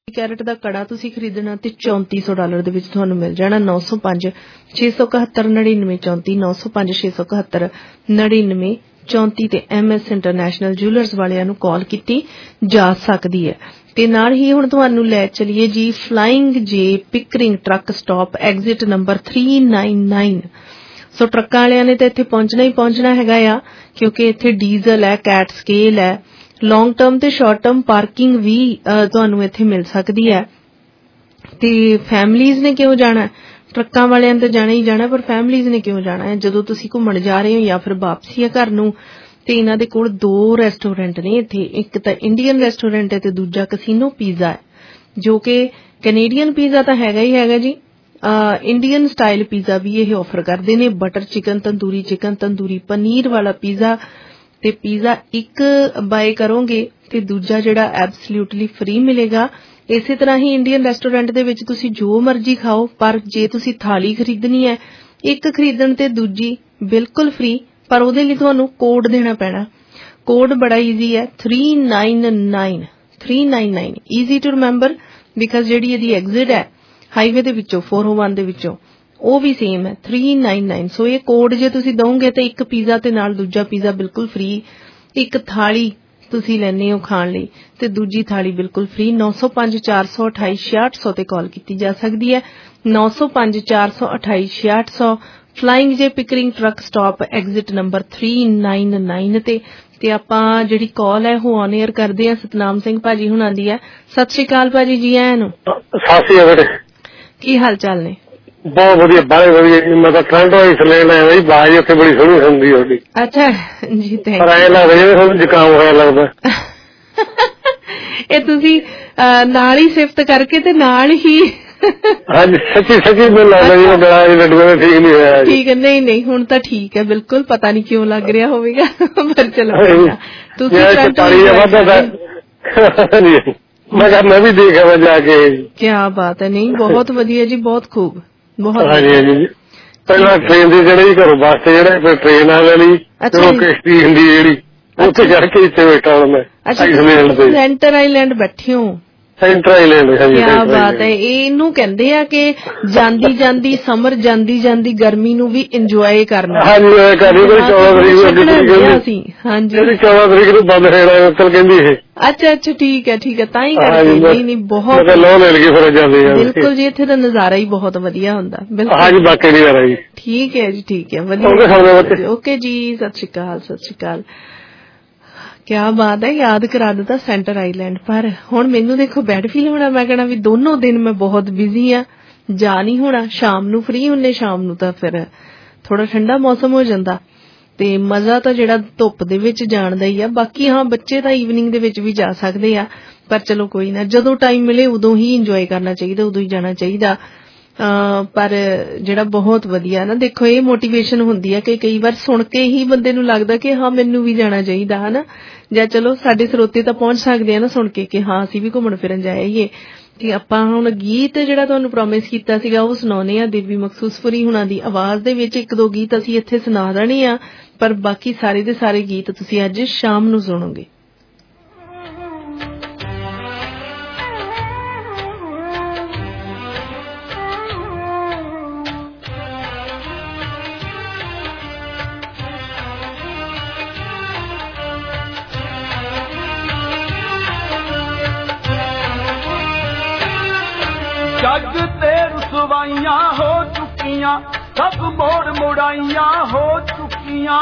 ਕੈਰਟ ਦਾ ਕੜਾ ਤੁਸੀਂ ਖਰੀਦਣਾ ਤੇ ਚੌਂਤੀ ਸੌ ਡਾਲਰ ਦੇ ਵਿੱਚ ਤੁਹਾਨੂੰ ਮਿਲ ਜਾਣਾ। ਨੌ ਸੌ ਪੰਜ ਛੇ ਸੌ ਇਕਹੱਤਰ ਨੜਿਨਵੇਂ ਚੌਂਤੀ ਨੌ ਸੌ ਪੰਜ ਛੇ ਸੌ ਇਕਹੱਤਰ ਨੜਿਨਵੇਂ ਚੌਂਤੀ ਤੇ ਐਮ ਐਸ ਇੰਟਰਨੈਸ਼ਨਲ ਜੂਲਰਸ ਵਾਲਿਆਂ ਨੂੰ ਕਾਲ ਕੀਤੀ ਜਾ ਸਕਦੀ ਹੈ। ਤੇ ਨਾਲ ਹੀ ਹੁਣ ਤੁਹਾਨੂੰ ਲੈ ਚਲੀਏ ਜੀ flying J Pickering truck stop exit number three nine nine. So ਟਰੱਕਾਂ ਵਾਲਿਆਂ ਨੇ ਤਾਂ ਇੱਥੇ ਪਹੁੰਚਣਾ ਹੀ ਪਹੁੰਚਣਾ ਹੈਗਾ ਆ, ਕਿਉਂਕਿ ਇੱਥੇ ਡੀਜ਼ਲ ਹੈ, ਕੈਟ ਸਕੇਲ ਹੈ, ਲੌਂਗ ਟਰਮ ਤੇ ਸ਼ਾਰਟ ਟਰਮ ਪਾਰਕਿੰਗ ਵੀ ਤੁਹਾਨੂੰ ਇੱਥੇ ਮਿਲ ਸਕਦੀ ਹੈ। ਤੇ ਫੈਮਲੀਜ਼ ਨੇ ਕਿਉਂ ਜਾਣਾ, ਟਰੱਕਾਂ ਵਾਲਿਆਂ ਨੇ ਤਾਂ ਜਾਣਾ ਹੀ ਜਾਣਾ, ਪਰ ਫੈਮਲੀਜ਼ ਨੇ ਕਿਉਂ ਜਾਣਾ ਹੈ? ਜਦੋਂ ਤੁਸੀਂ ਘੁੰਮਣ ਜਾ ਰਹੇ ਹੋ ਜਾਂ ਫਿਰ ਵਾਪਸੀ ਹੈ ਘਰ ਨੂੰ, ਤੇ ਇਹਨਾਂ ਦੇ ਕੋਲ ਦੋ ਰੈਸਟੋਰੈਂਟ ਨੇ ਇੱਥੇ, ਇੱਕ ਤਾਂ ਇੰਡੀਅਨ ਰੈਸਟੋਰੈਂਟ ਹੈ ਤੇ ਦੂਜਾ ਕਸੀਨੋ ਪੀਜ਼ਾ ਹੈ, ਜੋ ਕਿ ਕੈਨੇਡੀਅਨ ਪੀਜ਼ਾ ਤਾਂ ਹੈਗਾ ਹੀ ਹੈਗਾ ਜੀ, ਇੰਡੀਅਨ ਸਟਾਈਲ ਪੀਜ਼ਾ ਵੀ ਇਹ ਆਫਰ ਕਰਦੇ ਨੇ। Butter chicken, tandoori chicken, tandoori paneer ਵਾਲਾ ਪੀਜ਼ਾ, ਤੇ ਪੀਜ਼ਾ ਇੱਕ ਬਾਏ ਕਰੋਗੇ ਤੇ ਦੂਜਾ ਜਿਹੜਾ ਐਬਸੋਲਿਊਟਲੀ ਫ੍ਰੀ ਮਿਲੇਗਾ। ਇਸੇ ਤਰ੍ਹਾਂ ਹੀ ਇੰਡੀਅਨ ਰੈਸਟੋਰੈਂਟ ਦੇ ਵਿੱਚ ਤੁਸੀਂ ਜੋ ਮਰਜ਼ੀ ਖਾਓ, ਪਰ ਜੇ ਤੁਸੀਂ ਥਾਲੀ ਖਰੀਦਣੀ ਹੈ, ਇੱਕ ਖਰੀਦਣ ਤੇ ਦੂਜੀ ਬਿਲਕੁਲ ਫ੍ਰੀ, ਪਰ ਉਹਦੇ ਲਈ ਤੁਹਾਨੂੰ ਕੋਡ ਦੇਣਾ ਪੈਣਾ। ਕੋਡ ਬੜਾ ਈਜ਼ੀ ਹੈ, three nine nine three nine nine easy to remember, because ਜਿਹੜੀ ਇਹਦੀ ਐਗਜ਼ਿਟ ਹੈ ਹਾਈਵੇ ਦੇ ਵਿੱਚੋਂ ਫੋਰ ਓ ਵਨ ਦੇ ਵਿੱਚੋਂ, ਉਹ ਵੀ ਸੇਮ ਹੈ ਥ੍ਰੀ ਨਾਈਨ ਨਾਈਨ। ਸੋ ਇਹ ਕੋਡ ਜੇ ਤੁਸੀਂ ਦਓਗੇ ਤੇ ਇੱਕ ਪੀਜ਼ਾ ਤੇ ਨਾਲ ਦੂਜਾ ਪੀਜ਼ਾ ਬਿਲਕੁਲ ਫ੍ਰੀ, ਇੱਕ ਥਾਲੀ ਤੁਸੀਂ ਲੈਣੇ ਹੋ ਖਾਣ ਲਈ ਤੇ ਦੂਜੀ ਥਾਲੀ ਬਿਲਕੁਲ ਫ੍ਰੀ। ਨੌ ਸੌ ਪੰਜ ਚਾਰ ਸੌ ਅਠਾਈ ਛਿਆਹਠ ਸੌ ਤੇ ਕਾਲ ਕੀਤੀ ਜਾ ਸਕਦੀ ਹੈ। ਨੌ ਸੌ ਪੰਜ ਚਾਰ ਸੌ ਅਠਾਈ ਛਿਆਹਠ ਸੌ flying J Pickering truck stop exit number three nine nine ਤੇ। ਤੇ ਆਪਾਂ ਜਿਹੜੀ ਕਾਲ ਹੈ ਉਹ ਔਨ ਏਅਰ ਕਰਦੇ ਹਾਂ। ਸਤਨਾਮ ਸਿੰਘ ਭਾਜੀ ਹੁਣ ਆਂਦੀ ਹੈ। ਸਤਿ ਸ਼੍ਰੀ ਅਕਾਲ ਭਾਜੀ, ਜੀ ਆਇਆਂ ਨੂੰ। ਸਤਿ ਸ਼੍ਰੀ ਅਕਾਲ, ਕੀ ਹਾਲ ਚਾਲ ਨੇ? ਬਹੁਤ ਵਧੀਆ, ਬਾਰੇ ਵਧੀਆ ਜੀ। ਮੈਂ ਤਾਂ ਟ੍ਰਾਂਟੋ ਵਾਈਸ ਲੈਣ ਆਇਆ ਜੀ, ਬਾਜ ਉੱਥੇ ਬੜੀ ਸੋਹਣੀ ਹੁੰਦੀ ਤੁਹਾਡੀ। ਅੱਛਾ ਜੀ, ਥੈਂਕ ਪਰ ਐਂ ਲੱਗਦਾ ਜਿਵੇਂ ਤੁਹਾਨੂੰ ਜ਼ੁਕਾਮ ਹੋਇਆ ਲੱਗਦਾ। ਇਹ ਤੁਸੀਂ ਨਾਲ ਹੀ ਸਿਫਤ ਕਰਕੇ ਤੇ ਨਾਲ ਹੀ ਹਾਂਜੀ ਸੱਚੀ ਸੱਚੀ ਮੈਨੂੰ ਲੱਗਦਾ ਜੀ ਮੈਂ ਗਲਾ ਲੱਡੂਆਂ ਠੀਕ ਨਹੀਂ ਹੋਇਆ। ਠੀਕ ਹੈ, ਨਹੀਂ ਨਹੀਂ ਹੁਣ ਤਾਂ ਠੀਕ ਹੈ ਬਿਲਕੁਲ, ਪਤਾ ਨਹੀਂ ਕਿਉਂ ਲੱਗ ਰਿਹਾ ਹੋਵੇਗਾ, ਪਰ ਚਲੋ ਤੁਸੀਂ ਮੈਂ ਕਿਹਾ ਮੈਂ ਵੀ ਦੇਖਿਆ ਮੈਂ ਜਾ ਕੇ। ਕੀ ਬਾਤ ਹੈ, ਨਹੀਂ ਬਹੁਤ ਵਧੀਆ ਜੀ, ਬਹੁਤ ਖੂਬ, ਬਹੁਤ। ਹਾਂਜੀ ਹਾਂਜੀ, ਪਹਿਲਾਂ ਟ੍ਰੇਨ ਦੀ ਚੜ੍ਹੀ ਘਰੋਂ ਬੱਸ ਤੇ ਜਿਹੜਾ, ਫਿਰ ਟ੍ਰੇਨ ਆ ਲਈ, ਫਿਰ ਉਹ ਕਿਸ਼ਤੀ ਹੁੰਦੀ ਜਿਹੜੀ ਉੱਥੇ ਚੜ੍ਹ ਕੇ ਇੱਥੇ ਬੈਠਾ ਹੁਣ ਮੈਂ ਸੈਂਟਰ ਆਈਲੈਂਡ ਬੈਠੇ ਹੋ। ਸੈਂਟਰ ਆਈਲੈਂਡ, ਕੀ ਬਾਤ ਹੈ। ਇਹਨੂੰ ਕਹਿੰਦੇ ਆ ਕਿ ਜਾਂਦੀ ਜਾਂਦੀ ਸਮਰ, ਜਾਂਦੀ ਜਾਂਦੀ ਗਰਮੀ ਨੂੰ ਵੀ ਇੰਜੋਏ ਕਰਨਾ। ਹਾਂਜੀ ਕਰਨੀ, ਚੌਦਾਂ ਤਰੀਕ ਅਸੀਂ ਹਾਂਜੀ ਚੌਦਾਂ ਤਰੀਕ ਨੂੰ ਬੰਦ ਹੋਣਾ ਚੱਲ ਕਹਿੰਦੀ ਇਹ। ਅੱਛਾ ਅੱਛਾ, ਠੀਕ ਹੈ ਠੀਕ ਹੈ, ਤਾਂ ਹੀ ਕਰਕੇ। ਨਹੀਂ ਨਹੀਂ ਬਹੁਤ ਬਿਲਕੁਲ ਜੀ, ਇੱਥੇ ਦਾ ਨਜ਼ਾਰਾ ਹੀ ਬਹੁਤ ਵਧੀਆ ਹੁੰਦਾ। ਬਿਲਕੁਲ ਬਾਕੀ ਨਜ਼ਾਰਾ ਜੀ। ਠੀਕ ਹੈ ਜੀ, ਠੀਕ ਹੈ, ਵਧੀਆ। ਓਕੇ ਜੀ, ਸਤਿ ਸ਼੍ਰੀ ਅਕਾਲ, ਸਤਿ ਸ਼੍ਰੀ ਅਕਾਲ। ਕਿਆ ਬਾਤ ਹੈ, ਯਾਦ ਕਰਾ ਦਿੱਤਾ ਸੈਂਟਰ ਆਈਲੈਂਡ। ਪਰ ਹੁਣ ਮੈਨੂੰ ਦੇਖੋ ਬੈਡ ਫੀਲ ਹੋਣਾ, ਮੈਂ ਕਹਿਣਾ ਵੀ ਦੋਨੋਂ ਦਿਨ ਮੈਂ ਬਹੁਤ ਬਿਜ਼ੀ ਆ, ਜਾ ਨਹੀਂ ਹੋਣਾ। ਸ਼ਾਮ ਨੂੰ ਫ੍ਰੀ ਹੁੰਨੇ, ਸ਼ਾਮ ਨੂੰ ਤਾਂ ਫਿਰ ਥੋੜਾ ਠੰਡਾ ਮੌਸਮ ਹੋ ਜਾਂਦਾ ਤੇ ਮਜ਼ਾ ਤਾਂ ਜਿਹੜਾ ਧੁੱਪ ਦੇ ਵਿੱਚ ਜਾਣ ਦਾ ਹੀ ਆ। ਬਾਕੀ ਹਾਂ, ਬੱਚੇ ਤਾਂ ਈਵਨਿੰਗ ਦੇ ਵਿੱਚ ਵੀ ਜਾ ਸਕਦੇ ਆ, ਪਰ ਚਲੋ ਕੋਈ ਨਾ, ਜਦੋਂ ਟਾਈਮ ਮਿਲੇ ਉਦੋਂ ਹੀ ਇੰਜੋਏ ਕਰਨਾ ਚਾਹੀਦਾ, ਉਦੋਂ ਹੀ ਜਾਣਾ ਚਾਹੀਦਾ। ਪਰ ਜਿਹੜਾ ਬਹੁਤ ਵਧੀਆ ਨਾ, ਦੇਖੋ ਇਹ ਮੋਟੀਵੇਸ਼ਨ ਹੁੰਦੀ ਹੈ ਕਿ ਕਈ ਵਾਰ ਸੁਣ ਕੇ ਹੀ ਬੰਦੇ ਨੂੰ ਲੱਗਦਾ ਕਿ ਹਾਂ ਮੈਨੂੰ ਵੀ ਜਾਣਾ ਚਾਹੀਦਾ, ਹਨਾ। ਜਾਂ ਚਲੋ ਸਾਡੇ ਸਰੋਤੇ ਤਾਂ ਪਹੁੰਚ ਸਕਦੇ ਆ ਨਾ ਸੁਣ ਕੇ ਕਿ ਹਾਂ ਅਸੀਂ ਵੀ ਘੁੰਮਣ ਫਿਰਨ ਜਾਈਏ। ਤੇ ਆਪਾਂ ਹੁਣ ਗੀਤ ਜਿਹੜਾ ਤੁਹਾਨੂੰ ਪ੍ਰੋਮਿਸ ਕੀਤਾ ਸੀਗਾ ਉਹ ਸੁਣਾਉਣੇ ਆ। ਦੇਵੀ ਮਖਸੂਸਪੁਰੀ ਹੁਣਾਂ ਦੀ ਆਵਾਜ਼ ਦੇ ਵਿੱਚ ਇੱਕ ਦੋ ਗੀਤ ਅਸੀਂ ਇੱਥੇ ਸੁਣਾ ਦੇਣੇ ਆ, ਪਰ ਬਾਕੀ ਸਾਰੇ ਦੇ ਸਾਰੇ ਗੀਤ ਤੁਸੀਂ ਅੱਜ ਸ਼ਾਮ ਨੂੰ ਸੁਣੋਗੇ। ਜੱਗ ਤੇ ਰੁਸਵਾਈਆਂ ਹੋ ਚੁੱਕੀਆਂ, ਸਭ ਮੋੜ ਮੁੜਾਈਆਂ ਹੋ ਚੁੱਕੀਆਂ।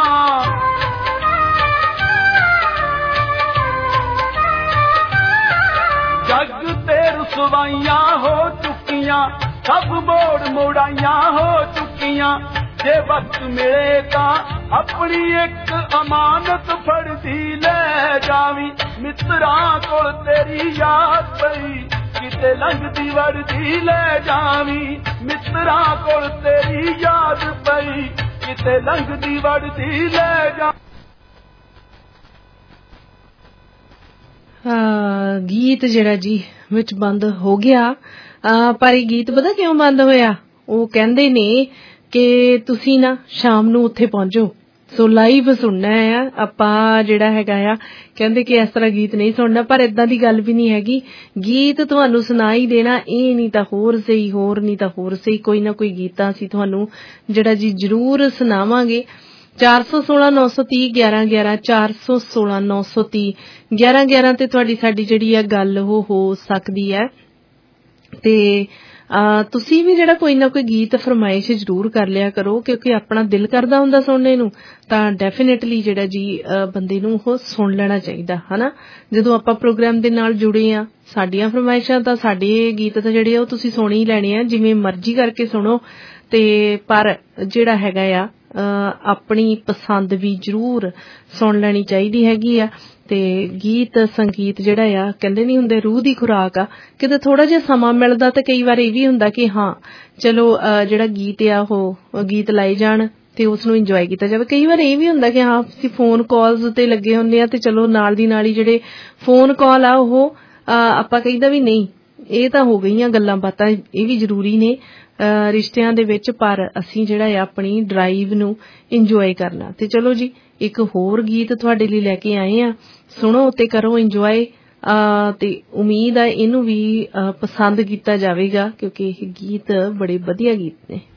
ਜੱਗ ਤੇ ਰੁਸਵਾਈਆਂ ਹੋ ਚੁੱਕੀਆਂ, ਸਭ ਮੋੜ ਮੁੜਾਈਆਂ ਹੋ ਚੁੱਕੀਆਂ। ਜੇ ਵਕਤ ਮਿਲੇ ਤਾਂ ਆਪਣੀ ਇੱਕ ਅਮਾਨਤ ਫੜਦੀ ਲੈ ਜਾਵੀਂ, ਮਿੱਤਰਾਂ ਕੋਲ ਤੇਰੀ ਯਾਦ ਪਈ ਕਿਤੇ ਲੰਘਦੀ ਵੜਦੀ ਲੈ ਜਾਵੀਂ। ਮਿੱਤਰਾਂ ਕੋਲ ਤੇਰੀ ਯਾਦ ਪਈ ਕਿਤੇ ਲੰਘਦੀ ਵੜਦੀ ਲੈ ਜਾ। ਗੀਤ ਜਿਹੜਾ ਜੀ ਵਿੱਚ ਬੰਦ ਹੋ ਗਿਆ, ਪਰ ਇਹ ਗੀਤ ਪਤਾ ਕਿਉਂ ਬੰਦ ਹੋਇਆ? ਉਹ ਕਹਿੰਦੇ ਨੇ ਕਿ ਤੁਸੀਂ ਨਾ ਸ਼ਾਮ ਨੂੰ ਉੱਥੇ ਪਹੁੰਚੋ, ਸੋ ਲਾਈਵ ਸੁਣਨਾ ਆ ਆਪਾਂ, ਜਿਹੜਾ ਹੈਗਾ ਆ ਕਹਿੰਦੇ ਕਿ ਇਸ ਤਰ੍ਹਾਂ ਗੀਤ ਨਹੀਂ ਸੁਣਨਾ, ਪਰ ਏਦਾਂ ਦੀ ਗੱਲ ਵੀ ਨਹੀਂ ਹੈਗੀ। ਗੀਤ ਤੁਹਾਨੂੰ ਸੁਣਾਈ ਦੇਣਾ, ਇਹ ਨਹੀਂ ਤਾਂ ਹੋਰ ਸਹੀ, ਹੋਰ ਨਹੀਂ ਤਾਂ ਹੋਰ ਸਹੀ, ਕੋਈ ਨਾ ਕੋਈ ਗੀਤ ਤਾਂ ਅਸੀਂ ਤੁਹਾਨੂੰ ਜਿਹੜਾ ਜੀ ਜ਼ਰੂਰ ਸੁਣਾਵਾਂਗੇ। ਚਾਰ ਸੌ ਸੋਲਾਂ ਨੌ ਸੌ ਤੀਹ ਗਿਆਰਾਂ ਗਿਆਰਾਂ ਚਾਰ ਸੌ ਸੋਲਾਂ ਨੌ ਸੌ ਤੀਹ ਗਿਆਰਾਂ ਗਿਆਰਾਂ ਤੇ ਤੁਹਾਡੀ ਸਾਡੀ ਜਿਹੜੀ ਆ ਗੱਲ ਉਹ ਹੋ ਸਕਦੀ ਹੈ। ਤੇ ਤੁਸੀਂ ਵੀ ਜਿਹੜਾ ਕੋਈ ਨਾ ਕੋਈ ਗੀਤ ਫਰਮਾਇਸ਼ ਜ਼ਰੂਰ ਕਰ ਲਿਆ ਕਰੋ, ਕਿਉਂਕਿ ਆਪਣਾ ਦਿਲ ਕਰਦਾ ਹੁੰਦਾ ਸੁਣਨੇ ਨੂੰ, ਤਾਂ ਡੈਫੀਨੇਟਲੀ ਜਿਹੜਾ ਜੀ ਬੰਦੇ ਨੂੰ ਉਹ ਸੁਣ ਲੈਣਾ ਚਾਹੀਦਾ ਹਨਾ। ਜਦੋਂ ਆਪਾਂ ਪ੍ਰੋਗਰਾਮ ਦੇ ਨਾਲ ਜੁੜੇ ਆ, ਸਾਡੀਆਂ ਫਰਮਾਇਸ਼ਾਂ ਤਾਂ ਸਾਡੇ ਗੀਤ ਤਾਂ ਜਿਹੜੇ ਉਹ ਤੁਸੀਂ ਸੁਣ ਹੀ ਲੈਣੇ ਆ, ਜਿਵੇਂ ਮਰਜ਼ੀ ਕਰਕੇ ਸੁਣੋ। ਤੇ ਪਰ ਜਿਹੜਾ ਹੈਗਾ ਆ ਆਪਣੀ ਪਸੰਦ ਵੀ ਜ਼ਰੂਰ ਸੁਣ ਲੈਣੀ ਚਾਹੀਦੀ ਹੈਗੀ ਆ। ਤੇ ਗੀਤ ਸੰਗੀਤ ਜਿਹੜਾ ਆ ਕਹਿੰਦੇ ਨਹੀਂ ਹੁੰਦੇ ਰੂਹ ਦੀ ਖੁਰਾਕ ਆ, ਕਿਤੇ ਥੋੜਾ ਜਿਹਾ ਸਮਾਂ ਮਿਲਦਾ ਤੇ ਕਈ ਵਾਰ ਇਹ ਵੀ ਹੁੰਦਾ ਕਿ ਹਾਂ ਚਲੋ ਜਿਹੜਾ ਗੀਤ ਆ ਉਹ ਗੀਤ ਲਾਏ ਜਾਣ ਤੇ ਉਸਨੂੰ ਇੰਜੋਏ ਕੀਤਾ ਜਾਵੇ। ਕਈ ਵਾਰ ਇਹ ਵੀ ਹੁੰਦਾ ਕਿ ਹਾਂ ਅਸੀਂ ਫੋਨ ਕਾਲਸ ਤੇ ਲੱਗੇ ਹੁੰਦੇ ਆ ਤੇ ਚਲੋ ਨਾਲ ਦੀ ਨਾਲ ਹੀ ਜਿਹੜੇ ਫੋਨ ਕਾਲ ਆ ਉਹ ਆਪਾਂ ਕਹਿੰਦਾ ਵੀ ਨਹੀਂ ਇਹ ਤਾਂ ਹੋ ਗਈਆਂ ਗੱਲਾਂ ਬਾਤਾਂ, ਇਹ ਵੀ ਜ਼ਰੂਰੀ ਨੇ ਰਿਸ਼ਤਿਆਂ ਦੇ ਵਿੱਚ, ਪਰ ਅਸੀਂ ਜਿਹੜਾ ਆ ਆਪਣੀ ਡਰਾਈਵ ਨੂੰ ਇੰਜੋਏ ਕਰਨਾ। ਤੇ ਚਲੋ ਜੀ ਇੱਕ ਹੋਰ ਗੀਤ ਤੁਹਾਡੇ ਲਈ ਲੈ ਕੇ ਆਏ ਆ, ਸੁਣੋ ਤੇ ਕਰੋ ਇੰਜੋਏ। ਤੇ ਉਮੀਦ ਆ ਇਹਨੂੰ ਵੀ ਪਸੰਦ ਕੀਤਾ ਜਾਵੇਗਾ, ਕਿਉਂਕਿ ਇਹ ਗੀਤ ਬੜੇ ਵਧੀਆ ਗੀਤ ਨੇ।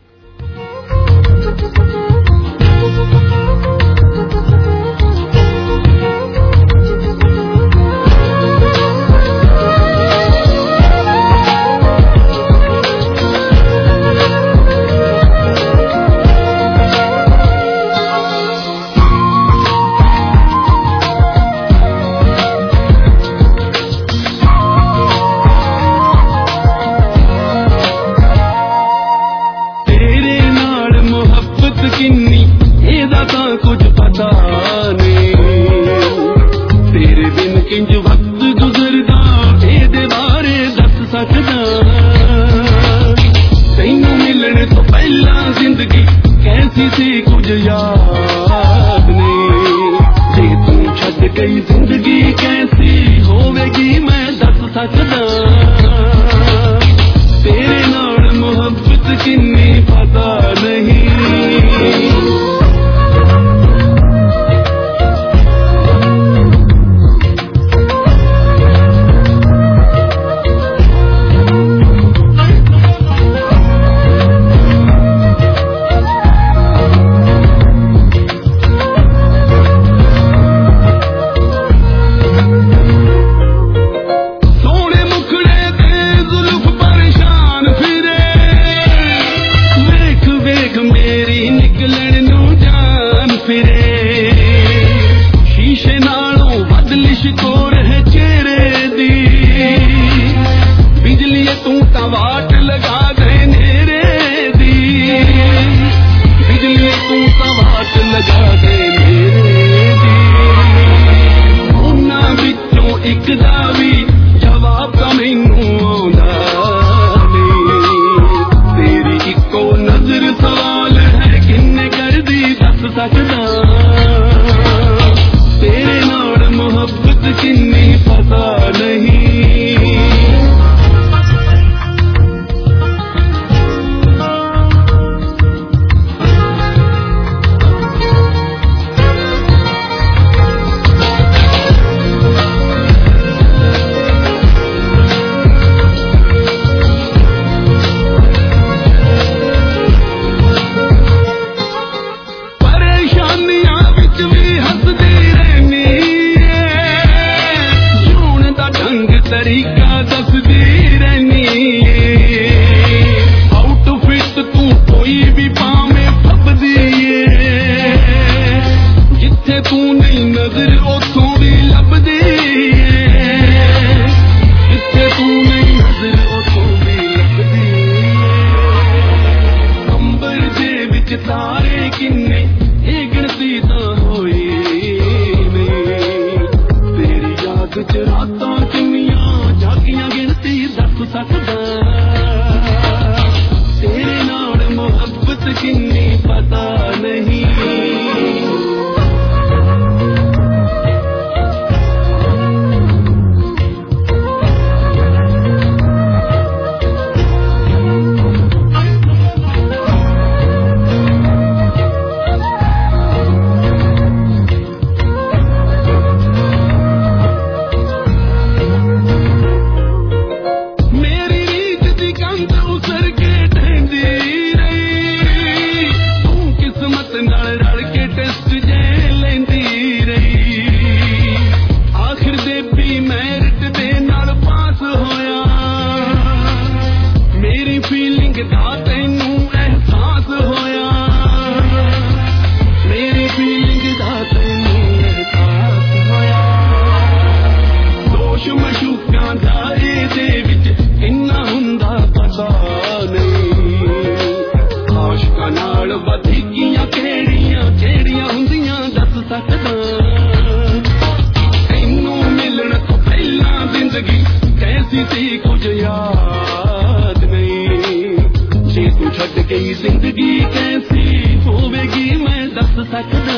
मेरी जिंदगी कैसी होवेगी मैं दस सकदा।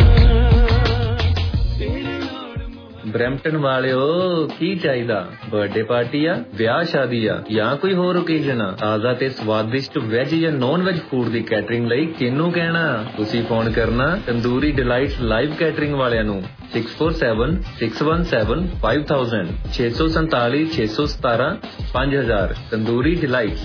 ਬਰੈਂਪਟਨ ਵਾਲਿਓ ਕੀ ਚਾਹੀਦਾ? ਬਰਥਡੇ ਪਾਰਟੀ ਆ, ਵਿਆਹ ਸ਼ਾਦੀ ਆ ਜਾਂ ਕੋਈ ਹੋਰ ਓਕੇਜ਼ਨ ਆ? ਤਾਜ਼ਾ ਤੇ ਸਵਾਦਿਸ਼ਟ ਵੈਜ ਜਾਂ ਨੌਨ ਵੈਜ ਫੂਡ ਦੀ ਕੈਟਰਿੰਗ ਲਈ ਕਿਹਨੂੰ ਕਹਿਣਾ? ਤੁਸੀਂ ਫੋਨ ਕਰਨਾ ਤੰਦੂਰੀ ਡਿਲਾਈਟਸ ਲਾਈਵ ਕੈਟਰਿੰਗ ਵਾਲਿਆਂ ਨੂੰ six four seven six one seven five thousand ਛੇ ਸੌ ਸੰਤਾਲੀ ਛੇ ਸੌ ਸਤਾਰਾਂ ਪੰਜ ਹਜ਼ਾਰ ਤੰਦੂਰੀ ਡਿਲਾਈਟਸ।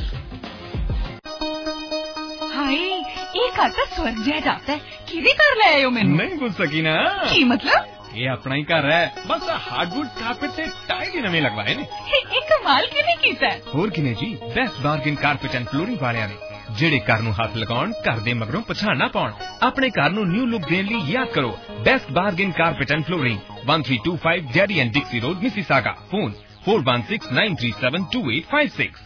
ਹਾਏ ਇਹ ਘਰ ਤਾਂ ਸਵਰਗ ਜਿਹਾ ਜਾਪਦਾ ਹੈ। ਕਿਹਦੇ ਘਰ ਲੈ ਆਇਓ ਮੈਨੂੰ? ਨਹੀਂ ਪੁੱਛ ਸਕੀ ਨਾ। ਕੀ ਮਤਲਬ? ਇਹ ਆਪਣਾ ਹੀ ਘਰ ਹੈ, ਬਸ ਹਾਰਡਵੁੱਡ ਕਾਰਪੇਟ ਤੇ ਟਾਈਲ ਹੀ ਨਵੇਂ ਲਗਵਾਏ ਨੇ। ਇਹ ਕਮਾਲ ਕਿਵੇਂ ਕੀਤਾ? ਹੋਰ ਕਿਨੇ ਜੀ, best bargain carpet and flooring ਵਾਲਿਆਂ ਨੇ, ਜਿਹੜੇ ਘਰ ਨੂੰ ਹੱਥ ਲਗਾਉਣ, ਘਰ ਦੇ ਮਗਰੋਂ ਪਛਾਣ ਨਾ ਪਾਉਣ। ਆਪਣੇ ਘਰ ਨੂੰ ਨਿਊ ਲੁੱਕ ਦੇਣ ਲਈ ਯਾਦ ਕਰੋ best bargain carpet and flooring, one three two five Jerry and Dixie Road, Mississauga. Phone four one six nine three seven two eight five six।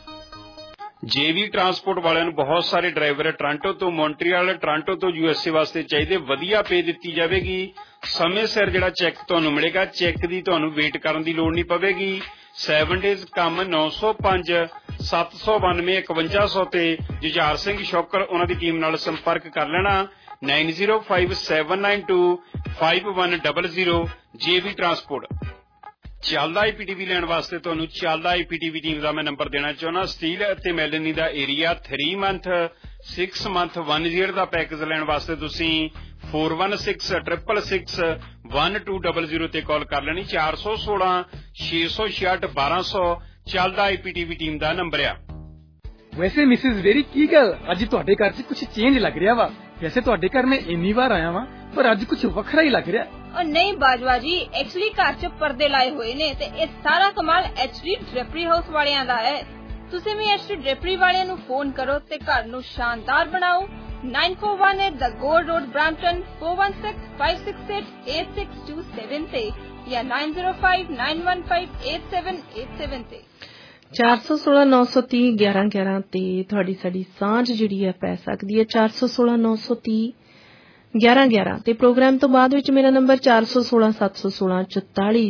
JV transport ਵਾਲਿਆਂ ਨੂੰ ਬਹੁਤ ਸਾਰੇ ਡਰਾਈਵਰ ਟੋਰਾਂਟੋ ਤੋਂ, Montreal, Toronto ਤੋਂ USA ਵਾਸਤੇ ਚਾਹੀਦੇ। ਵਧੀਆ ਪੇ ਦਿੱਤੀ ਜਾਵੇਗੀ। ਸਮੇਂ ਸਿਰ ਜਿਹੜਾ ਚੈੱਕ ਤੁਹਾਨੂੰ ਮਿਲੇਗਾ, ਚੈੱਕ ਦੀ ਤੁਹਾਨੂੰ ਵੇਟ ਕਰਨ ਦੀ ਲੋੜ ਨਹੀਂ ਪਵੇਗੀ। ਸੈਵਨ ਡੇਜ਼ ਕੰਮ ਨੌ ਸੌ ਪੰਜ ਸੱਤ ਸੌ ਬਾਨਵੇਂ ਇਕਵੰਜਾ ਸੌ ਤੇ ਜੁਝਾਰ ਸਿੰਘ ਸ਼ੌਕਰ ਉਹਨਾਂ ਦੀ ਟੀਮ ਨਾਲ ਸੰਪਰਕ ਕਰ ਲੈਣਾ nine zero five seven nine two five one double zero. JV transport. ਚੱਲਦਾ ਆਈਪੀਟੀਵੀ ਲੈਣ ਵਾਸਤੇ ਤੁਹਾਨੂੰ ਚੱਲਦਾ ਆਈਪੀਟੀਵੀ ਟੀਮ ਦਾ ਮੈਂ ਨੰਬਰ ਦੇਣਾ ਚਾਹੁੰਦਾ। ਸਟੀਲ ਅਤੇ ਮੈਲਨੀ ਦਾ area three month six month one year ਦਾ ਪੈਕੇਜ ਲੈਣ ਵਾਸਤੇ ਤੁਸੀਂ four one six triple six one two double zero ਤੇ ਕਾਲ ਕਰ ਲੈਣੀ। ਚਾਰ ਸੌ ਸੋਲਾਂ ਛੇ ਸੌ ਛਿਆਹਠ ਬਾਰਾਂ ਸੌ ਚੱਲਦਾ ਆਈਪੀਟੀਵੀ ਟੀਮ ਦਾ ਨੰਬਰ ਆ। ਵੈਸੇ ਮਿਸਿਸ ਵੇਰੀ ਕੀ ਗੱਲ ਅੱਜ ਤੁਹਾਡੇ ਘਰ 'ਚ ਕੁਝ ਚੇਂਜ ਲੱਗ ਰਿਹਾ ਵਾ? ਵੈਸੇ ਤੁਹਾਡੇ ਘਰ ਮੈਂ ਇੰਨੀ ਵਾਰ ਆਇਆ ਵਾਂ ਪਰ ਅੱਜ ਕੁਝ ਵੱਖਰਾ ਹੀ ਲੱਗ ਰਿਹਾ। ਉਹ ਨਹੀਂ ਬਾਜਵਾ ਜੀ, ਐਕਚੁਅਲੀ ਘਰ 'ਚ ਪਰਦੇ ਲਾਏ ਹੋਏ ਨੇ ਤੇ ਇਹ ਸਾਰਾ ਕਮਾਲ ਐਚਡੀ ਡ੍ਰੇਪਰੀ ਹਾਊਸ ਵਾਲਿਆਂ ਦਾ ਹੈ। ਤੁਸੀਂ ਵੀ ਐਚਡੀ ਡ੍ਰੇਪਰੀ ਵਾਲਿਆਂ ਨੂੰ ਫੋਨ ਕਰੋ ਤੇ ਘਰ ਨੂੰ ਸ਼ਾਨਦਾਰ ਬਣਾਓ। nine four one eight The Gold Road, Brampton four one six five six eight eight six two seven ਤੇ ਜਾਂ nine zero five nine one five eight seven eight seven ਤੇ। ਚਾਰ ਸੌ ਸੋਲਾਂ ਨੌ ਸੌ ਤੀਹ ਗਿਆਰਾਂ ਗਿਆਰਾਂ ਤੇ ਤੁਹਾਡੀ ਸਾਡੀ ਸਾਂਝ ਜਿਹੜੀ ਹੈ ਪੈ ਸਕਦੀ ਹੈ ਚਾਰ ਸੌ ਸੋਲਾਂ ਨੌ ਸੌ ਤੀਹ ਗਿਆਰਾਂ ਗਿਆਰਾਂ ਤੇ ਪ੍ਰੋਗਰਾਮ ਤੋਂ ਬਾਅਦ ਵਿੱਚ ਮੇਰਾ ਨੰਬਰ ਚਾਰ ਸੌ ਸੋਲਾਂ ਸੱਤ ਸੌ ਸੋਲਾਂ ਚੁਤਾਲੀ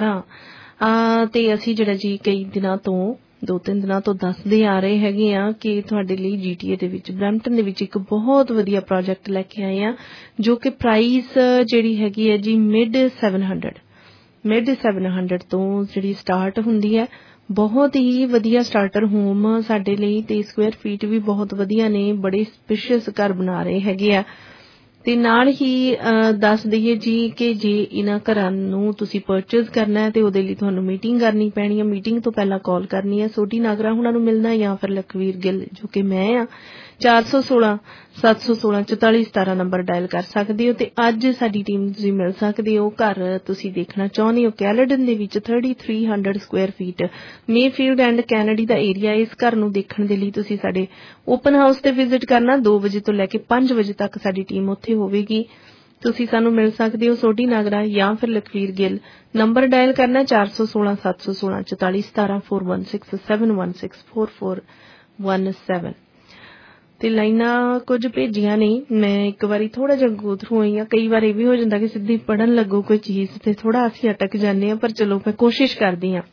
ਸਤਾਰਾਂ ਤੇ ਅਸੀਂ ਜਿਹੜਾ ਜੀ ਕਈ ਦਿਨਾਂ ਤੋਂ ਦੋ ਤਿੰਨ ਦਿਨਾਂ ਤੋਂ ਦੱਸਦੇ ਆ ਰਹੇ ਹੈਗੇ ਆ ਕਿ ਤੁਹਾਡੇ ਲਈ ਜੀਟੀਏ ਦੇ ਵਿੱਚ ਬਰੈਂਪਟਨ ਦੇ ਵਿੱਚ ਇੱਕ ਬਹੁਤ ਵਧੀਆ ਪ੍ਰੋਜੈਕਟ ਲੈ ਕੇ ਆਏ ਆ ਜੋ ਕਿ ਪ੍ਰਾਈਸ ਜਿਹੜੀ ਹੈਗੀ ਹੈ ਜੀ mid seven hundred mid seven hundred ਤੋਂ ਜਿਹੜੀ ਸਟਾਰਟ ਹੁੰਦੀ ਹੈ। ਬਹੁਤ ਹੀ ਵਧੀਆ ਸਟਾਰਟਰ ਹੋਮ ਸਾਡੇ ਲਈ ਤੇ ਸਕੁਅਰ ਫੀਟ ਵੀ ਬਹੁਤ ਵਧੀਆ ਨੇ। ਬੜੇ ਸਪੇਸ਼ੀਅਸ ਘਰ ਬਣਾ ਰਹੇ ਹੈਗੇ ਆ ਤੇ ਨਾਲ ਹੀ ਦੱਸ ਦਈਏ ਜੀ ਕਿ ਜੇ ਇਹਨਾਂ ਘਰਾਂ ਨੂੰ ਤੁਸੀਂ ਪਰਚੇਜ਼ ਕਰਨਾ ਹੈ ਤੇ ਉਹਦੇ ਲਈ ਤੁਹਾਨੂੰ ਮੀਟਿੰਗ ਕਰਨੀ ਪੈਣੀ ਹੈ। ਮੀਟਿੰਗ ਤੋਂ ਪਹਿਲਾਂ ਕਾਲ ਕਰਨੀ ਹੈ। ਸੋਢੀ ਨਾਗਰਾ ਹੁਣਾਂ ਨੂੰ ਮਿਲਣਾ ਜਾਂ ਫਿਰ ਲਖਵੀਰ ਗਿੱਲ ਜੋ ਕਿ ਮੈਂ ਆ ਚਾਰ ਸੌ ਸੋਲਾਂ ਸੱਤ ਸੌ ਸੋਲਾਂ ਚੁਤਾਲੀ ਸਤਾਰਾਂ ਨੰਬਰ ਡਾਇਲ ਕਰ ਸਕਦੇ ਹੋ ਤੇ ਅੱਜ ਸਾਡੀ ਟੀਮ ਤੁਸੀਂ ਮਿਲ ਸਕਦੇ ਹੋ। ਘਰ ਤੁਸੀਂ ਦੇਖਣਾ ਚਾਹੁੰਦੇ ਹੋ ਕੈਲੇਡਨ ਦੇ ਵਿੱਚ thirty three hundred square feet Mayfield and Kennedy ਦਾ ਏਰੀਆ। ਇਸ ਘਰ ਨੂੰ ਦੇਖਣ ਦੇ ਲਈ ਤੁਸੀਂ ਸਾਡੇ ਓਪਨ ਹਾਊਸ ਤੇ ਵਿਜ਼ਿਟ ਕਰਨਾ। ਦੋ ਵਜੇ ਤੋਂ ਲੈ ਕੇ ਪੰਜ ਵਜੇ ਤੱਕ ਸਾਡੀ ਟੀਮ ਉੱਥੇ ਹੋਵੇਗੀ। ਤੁਸੀਂ ਸਾਨੂੰ ਮਿਲ ਸਕਦੇ ਹੋ ਸੋਢੀ ਨਾਗਰਾ ਜਾਂ ਫਿਰ ਲਖਵੀਰ ਗਿੱਲ। ਨੰਬਰ ਡਾਇਲ ਕਰਨਾ ਚਾਰ ਸੌ ਸੋਲਾਂ ਸੱਤ ਸੌ ਸੋਲਾਂ ਚੁਤਾਲੀ ਸਤਾਰਾਂ four one six seven one six four four one seven ਤੇ ਲਾਈਨਾਂ ਕੁਝ ਭੇਜੀਆਂ ਨੇ। ਮੈਂ ਇੱਕ ਵਾਰੀ ਥੋੜਾ ਜਿਹਾ ਗੋ ਥਰੂ ਹੋਈ ਆ। ਕਈ ਵਾਰ ਇਹ ਵੀ ਹੋ ਜਾਂਦਾ ਕਿ ਸਿੱਧੀ ਪੜਨ ਲੱਗੋ ਕੋਈ ਚੀਜ਼ ਤੇ ਥੋੜਾ ਅਸੀਂ ਅਟਕ ਜਾਂਦੇ ਆ ਪਰ ਚਲੋ ਮੈਂ ਕੋਸ਼ਿਸ਼ ਕਰਦੀ ਆ।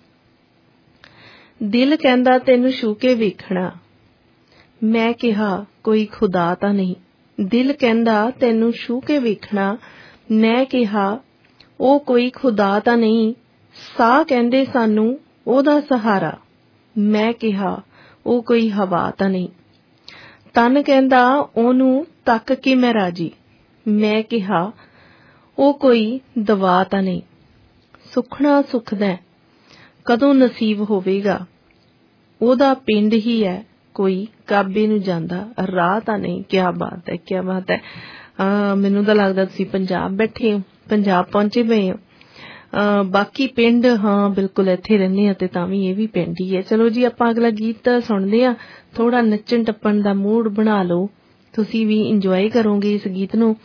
ਦਿਲ ਕਹਿੰਦਾ ਤੈਨੂੰ ਛੂ ਕੇ ਵੇਖਣਾ, ਮੈਂ ਕਿਹਾ ਕੋਈ ਖੁਦਾ ਤਾਂ ਨਹੀਂ। ਦਿਲ ਕਹਿੰਦਾ ਤੈਨੂੰ ਛੂ ਕੇ ਵੇਖਣਾ, ਮੈਂ ਕਿਹਾ ਉਹ ਕੋਈ ਖੁਦਾ ਤਾਂ ਨਹੀਂ। ਸਾਹ ਕਹਿੰਦੇ ਸਾਨੂੰ ਉਹਦਾ ਸਹਾਰਾ, ਮੈਂ ਕਿਹਾ ਉਹ ਕੋਈ ਹਵਾ ਤਾਂ ਨਹੀਂ। ਤਨ ਕਹਿੰਦਾ ਉਹਨੂੰ ਤੱਕ ਕੇ ਮੈਂ ਰਾਜੀ, ਮੈਂ ਕਿਹਾ ਉਹ ਕੋਈ ਦਵਾ ਤਾਂ ਨਹੀਂ। ਸੁਖਣਾ ਸੁਖਦਾ ਕਦੋਂ ਨਸੀਬ ਹੋਵੇਗਾ, ਉਹਦਾ ਪਿੰਡ ਹੀ ਹੈ ਕੋਈ ਕਾਬੇ ਨੂੰ ਜਾਂਦਾ ਰਾਹ ਤਾਂ ਨਹੀਂ। ਕਿਆ ਬਾਤ ਹੈ, ਕਿਆ ਬਾਤ ਹੈ। ਮੈਨੂੰ ਤਾਂ ਲੱਗਦਾ ਤੁਸੀਂ ਪੰਜਾਬ ਬੈਠੇ ਹੋ, ਪੰਜਾਬ ਪਹੁੰਚੇ ਪਏ ਹੋ। ਬਾਕੀ ਪਿੰਡ ਹਾਂ ਬਿਲਕੁਲ ਇੱਥੇ ਰਹਿੰਦੇ ਆ ਤੇ ਤਾਂ ਵੀ ਇਹ ਵੀ ਪਿੰਡ ਹੀ ਹੈ। ਚਲੋ ਜੀ ਆਪਾਂ ਅਗਲਾ ਗੀਤ ਸੁਣਦੇ ਆ। ਥੋੜਾ ਨੱਚਣ ਟੱਪਣ ਦਾ ਮੂਡ ਬਣਾ ਲਓ, ਤੁਸੀਂ ਵੀ ਇੰਜੋਏ ਕਰੋਗੇ ਇਸ ਗੀਤ ਨੂੰ।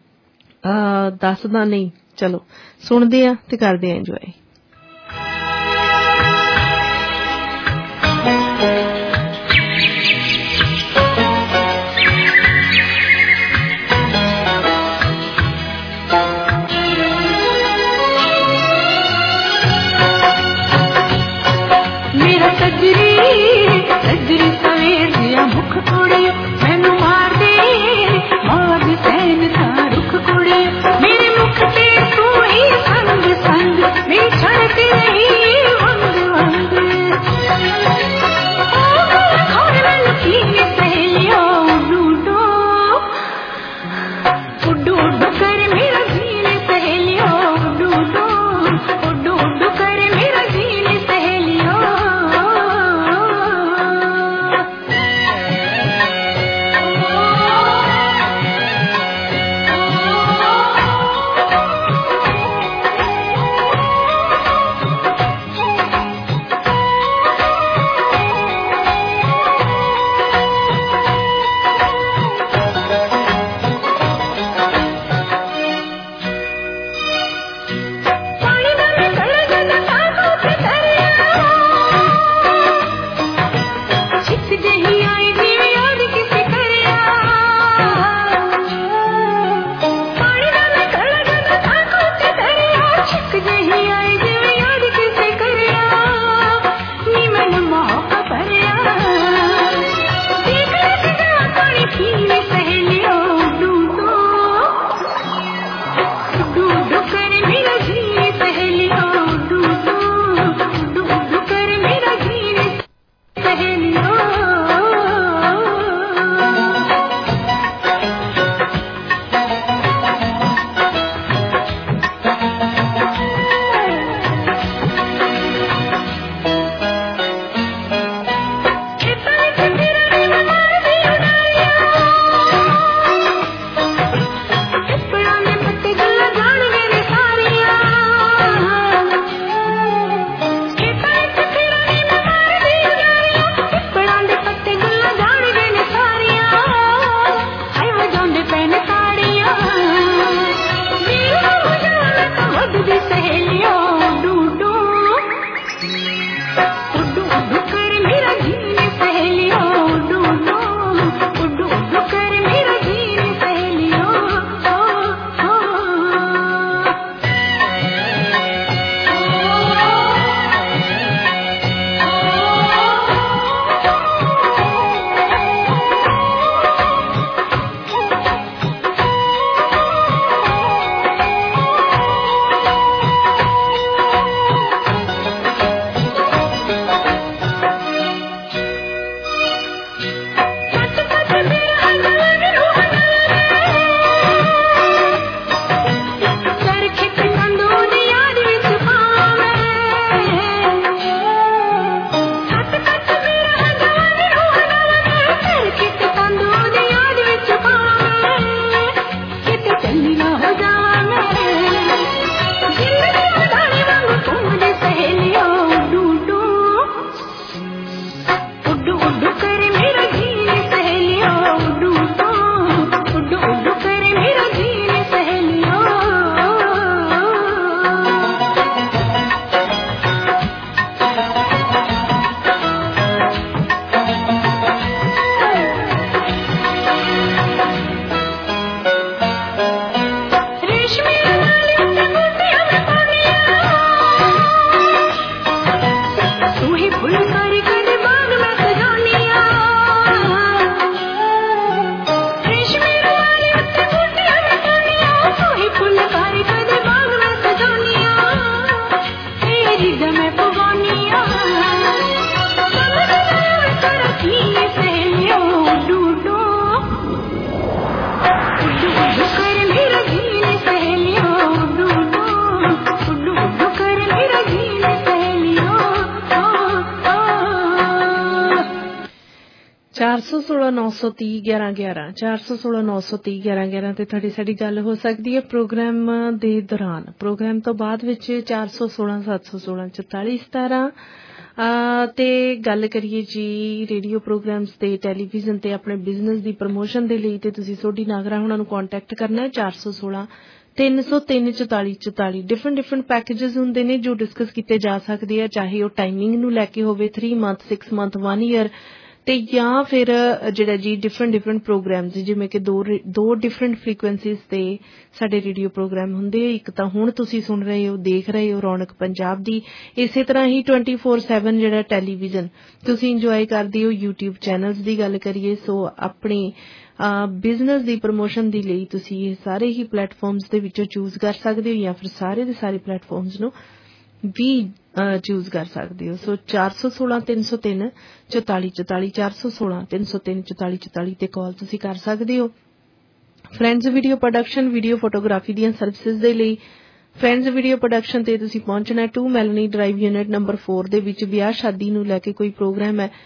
ਦੱਸਦਾ ਨਹੀਂ, ਚਲੋ ਸੁਣਦੇ ਆ ਤੇ ਕਰਦੇ ਆ ਇੰਜੋਏ। सजरी सवेर दिया मुख कुड़ियो ਚਾਰ ਸੌ ਸੋਲਾਂ ਨੌ ਸੌ ਤੀਹ ਗਿਆਰਾਂ ਗਿਆਰਾਂ ਚਾਰ ਸੌ ਸੋਲਾਂ ਨੌ ਸੌ ਤੀਹ ਗਿਆਰਾਂ ਗਿਆਰਾਂ ਤੇ ਤੁਹਾਡੀ ਸਾਡੀ ਗੱਲ ਹੋ ਸਕਦੀ ਹੈ ਪ੍ਰੋਗਰਾਮ ਦੇ ਦੌਰਾਨ। ਪ੍ਰੋਗਰਾਮ ਤੋਂ ਬਾਅਦ ਵਿੱਚ ਚਾਰ ਸੌ ਸੋਲਾਂ ਸੱਤ ਸੌ ਸੋਲਾਂ ਚੁਤਾਲੀ ਸਤਾਰਾਂ ਤੇ ਗੱਲ ਕਰੀਏ ਜੀ ਰੇਡੀਓ ਪ੍ਰੋਗਰਾਮਸ ਤੇ ਟੈਲੀਵਿਜ਼ਨ ਤੇ ਆਪਣੇ ਬਿਜ਼ਨਸ ਦੀ ਪ੍ਰਮੋਸ਼ਨ ਦੇ ਲਈ ਤੇ ਤੁਸੀਂ ਸੋਢੀ ਨਾਗਰਾ ਉਹਨਾਂ ਨੂੰ ਕੰਟੈਕਟ ਕਰਨਾ ਹੈ ਚਾਰ ਸੌ ਸੋਲਾਂ ਤਿੰਨ ਸੌ ਤਿੰਨ ਚੁਤਾਲੀ ਚੁਤਾਲੀ। ਡਿਫਰੈਂਟ ਡਿਫਰੈਂਟ ਪੈਕੇजेस ਹੁੰਦੇ ਨੇ ਜੋ ਡਿਸਕਸ ਕੀਤੇ ਜਾ ਸਕਦੇ ਆ, ਚਾਹੇ ਉਹ ਟਾਈਮਿੰਗ ਨੂੰ ਲੈ ਕੇ ਹੋਵੇ three month six month one year ਤੇ ਜਾਂ ਫਿਰ ਜਿਹੜਾ ਜੀ ਡਿਫਰੈਂਟ ਡਿਫਰੈਂਟ ਪ੍ਰੋਗਰਾਮਸ ਜਿਵੇਂ ਕਿ ਦੋ ਦੋ ਡਿਫਰੈਂਟ ਫ੍ਰੀਕੁਐਂਸੀਜ਼ ਤੇ ਸਾਡੇ ਰੇਡੀਓ ਪ੍ਰੋਗਰਾਮ ਹੁੰਦੇ ਆ। ਇੱਕ ਤਾਂ ਹੁਣ ਤੁਸੀਂ ਸੁਣ ਰਹੇ ਹੋ ਦੇਖ ਰਹੇ ਹੋ ਰੌਣਕ ਪੰਜਾਬ ਦੀ, ਇਸੇ ਤਰ੍ਹਾਂ ਹੀ ਟਵੈਂਟੀ ਫੋਰ ਸੈਵਨ ਜਿਹੜਾ ਟੈਲੀਵਿਜ਼ਨ ਤੁਸੀਂ ਇੰਜੋਏ ਕਰਦੇ ਹੋ ਯੂਟਿਊਬ ਚੈਨਲਸ ਦੀ ਗੱਲ ਕਰੀਏ। ਸੋ ਆਪਣੀ ਬਿਜ਼ਨਸ ਦੀ ਪ੍ਰਮੋਸ਼ਨ ਦੇ ਲਈ ਤੁਸੀਂ ਇਹ ਸਾਰੇ ਹੀ ਪਲੇਟਫਾਰਮਸ ਦੇ ਵਿੱਚੋਂ ਚੂਜ਼ ਕਰ ਸਕਦੇ ਹੋ ਜਾਂ ਫਿਰ ਸਾਰੇ ਦੇ ਸਾਰੇ ਪਲੇਟਫਾਰਮਸ ਨੂੰ ਵੀ ਚੂਜ਼ ਕਰ ਸਕਦੇ ਹੋ। ਸੋ ਚਾਰ ਸੌ ਸੋਲਾਂ ਤਿੰਨ ਸੌ ਤਿੰਨ ਚੁਤਾਲੀ ਚੁਤਾਲੀ ਚਾਰ ਸੌ ਸੋਲਾਂ ਤਿੰਨ ਸੌ ਤਿੰਨ ਚੁਤਾਲੀ ਚੁਤਾਲੀ ਤੇ ਕਾਲ ਤੁਸੀਂ ਕਰ ਸਕਦੇ ਹੋ। Friends video production video photography ਦੀਆਂ ਸਰਵਿਸਿਜ਼ ਦੇ ਲਈ ਫਰੈਂਡਸ ਵੀਡੀਓ ਪ੍ਰੋਡਕਸ਼ਨ ਤੇ ਤੁਸੀਂ ਪਹੁੰਚਣਾ two Melanie Drive unit number four ਦੇ ਵਿੱਚ। ਵਿਆਹ ਸ਼ਾਦੀ ਨੂੰ ਲੈ ਕੇ ਕੋਈ ਪ੍ਰੋਗਰਾਮ ਹੈ,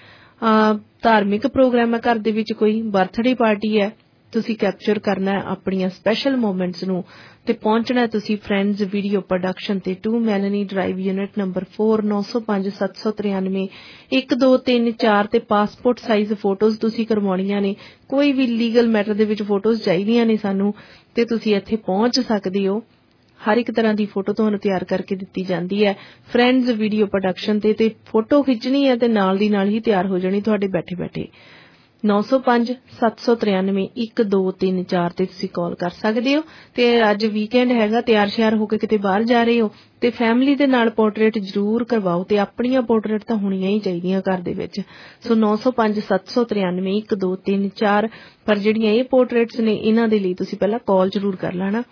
ਧਾਰਮਿਕ ਪ੍ਰੋਗਰਾਮ ਹੈ, ਘਰ ਦੇ ਵਿੱਚ ਕੋਈ ਬਰਥਡੇ ਪਾਰਟੀ ਹੈ, ਤੁਸੀਂ ਕੈਪਚਰ ਕਰਨਾ ਆਪਣੀਆਂ ਸਪੈਸ਼ਲ ਮੂਮੈਂਟਸ ਨੂੰ ਤੇ ਪਹੁੰਚਣਾ ਤੁਸੀਂ ਫਰੈਂਡਸ ਵੀਡੀਓ ਪ੍ਰੋਡਕਸ਼ਨ ਤੇ two Melanie Drive unit number four ਨੌ ਸੌ ਪੰਜ ਸੱਤ ਸੌ ਤਰਿਆਨਵੇਂ ਇੱਕ ਦੋ ਤਿੰਨ ਚਾਰ ਤੇ ਪਾਸਪੋਰਟ ਸਾਈਜ਼ ਫੋਟੋਜ਼ ਤੁਸੀਂ ਕਰਵਾਉਣੀਆਂ ਨੇ। ਕੋਈ ਵੀ ਲੀਗਲ ਮੈਟਰ ਦੇ ਵਿੱਚ ਫੋਟੋਜ਼ ਚਾਹੀਦੀਆਂ ਨੇ ਸਾਨੂੰ ਤੇ ਤੁਸੀਂ ਇੱਥੇ ਪਹੁੰਚ ਸਕਦੇ ਹੋ। ਹਰ ਇੱਕ ਤਰ੍ਹਾਂ ਦੀ ਫੋਟੋ ਤੁਹਾਨੂੰ ਤਿਆਰ ਕਰਕੇ ਦਿੱਤੀ ਜਾਂਦੀ ਹੈ ਫਰੈਂਡਸ ਵੀਡੀਓ ਪ੍ਰੋਡਕਸ਼ਨ ਤੇ ਤੇ ਫੋਟੋ ਖਿੱਚਣੀ ਹੈ ਤੇ ਨਾਲ ਦੀ ਨਾਲ ਹੀ ਤਿਆਰ ਹੋ ਜਾਣੀ ਤੁਹਾਡੇ ਬੈਠੇ ਬੈਠੇ। ਨੌ ਸੌ ਪੰਜ ਸੱਤ ਸੌ ਤਰਿਆਨਵੇਂ ਇੱਕ ਦੋ ਤਿੰਨ ਚਾਰ ਤੇ ਤੁਸੀਂ ਕਾਲ ਕਰ ਸਕਦੇ ਹੋ। ਤੇ ਅੱਜ ਵੀਕਐਂਡ ਹੈਗਾ, ਤਿਆਰ ਸ਼ਿਆਰ ਹੋ ਕੇ ਕਿਤੇ ਬਾਹਰ ਜਾ ਰਹੇ ਹੋ ਤੇ ਫੈਮਿਲੀ ਦੇ ਨਾਲ ਪੋਰਟਰੇਟ ਜ਼ਰੂਰ ਕਰਵਾਓ ਤੇ ਆਪਣੀਆਂ ਪੋਰਟਰੇਟ ਤਾਂ ਹੋਣੀਆਂ ਹੀ ਚਾਹੀਦੀਆਂ ਘਰ ਦੇ ਵਿੱਚ। ਸੋ ਨੌ ਸੌ ਪੰਜ ਸੱਤ ਸੌ ਤਰਿਆਨਵੇਂ ਇੱਕ ਦੋ ਤਿੰਨ ਚਾਰ। ਪਰ ਜਿਹੜੀਆਂ ਇਹ ਪੋਰਟਰੇਟਸ ਨੇ ਇਹਨਾਂ ਦੇ ਲਈ ਤੁਸੀਂ ਪਹਿਲਾਂ ਕਾਲ ਜ਼ਰੂਰ ਕਰ ਲੈਣਾ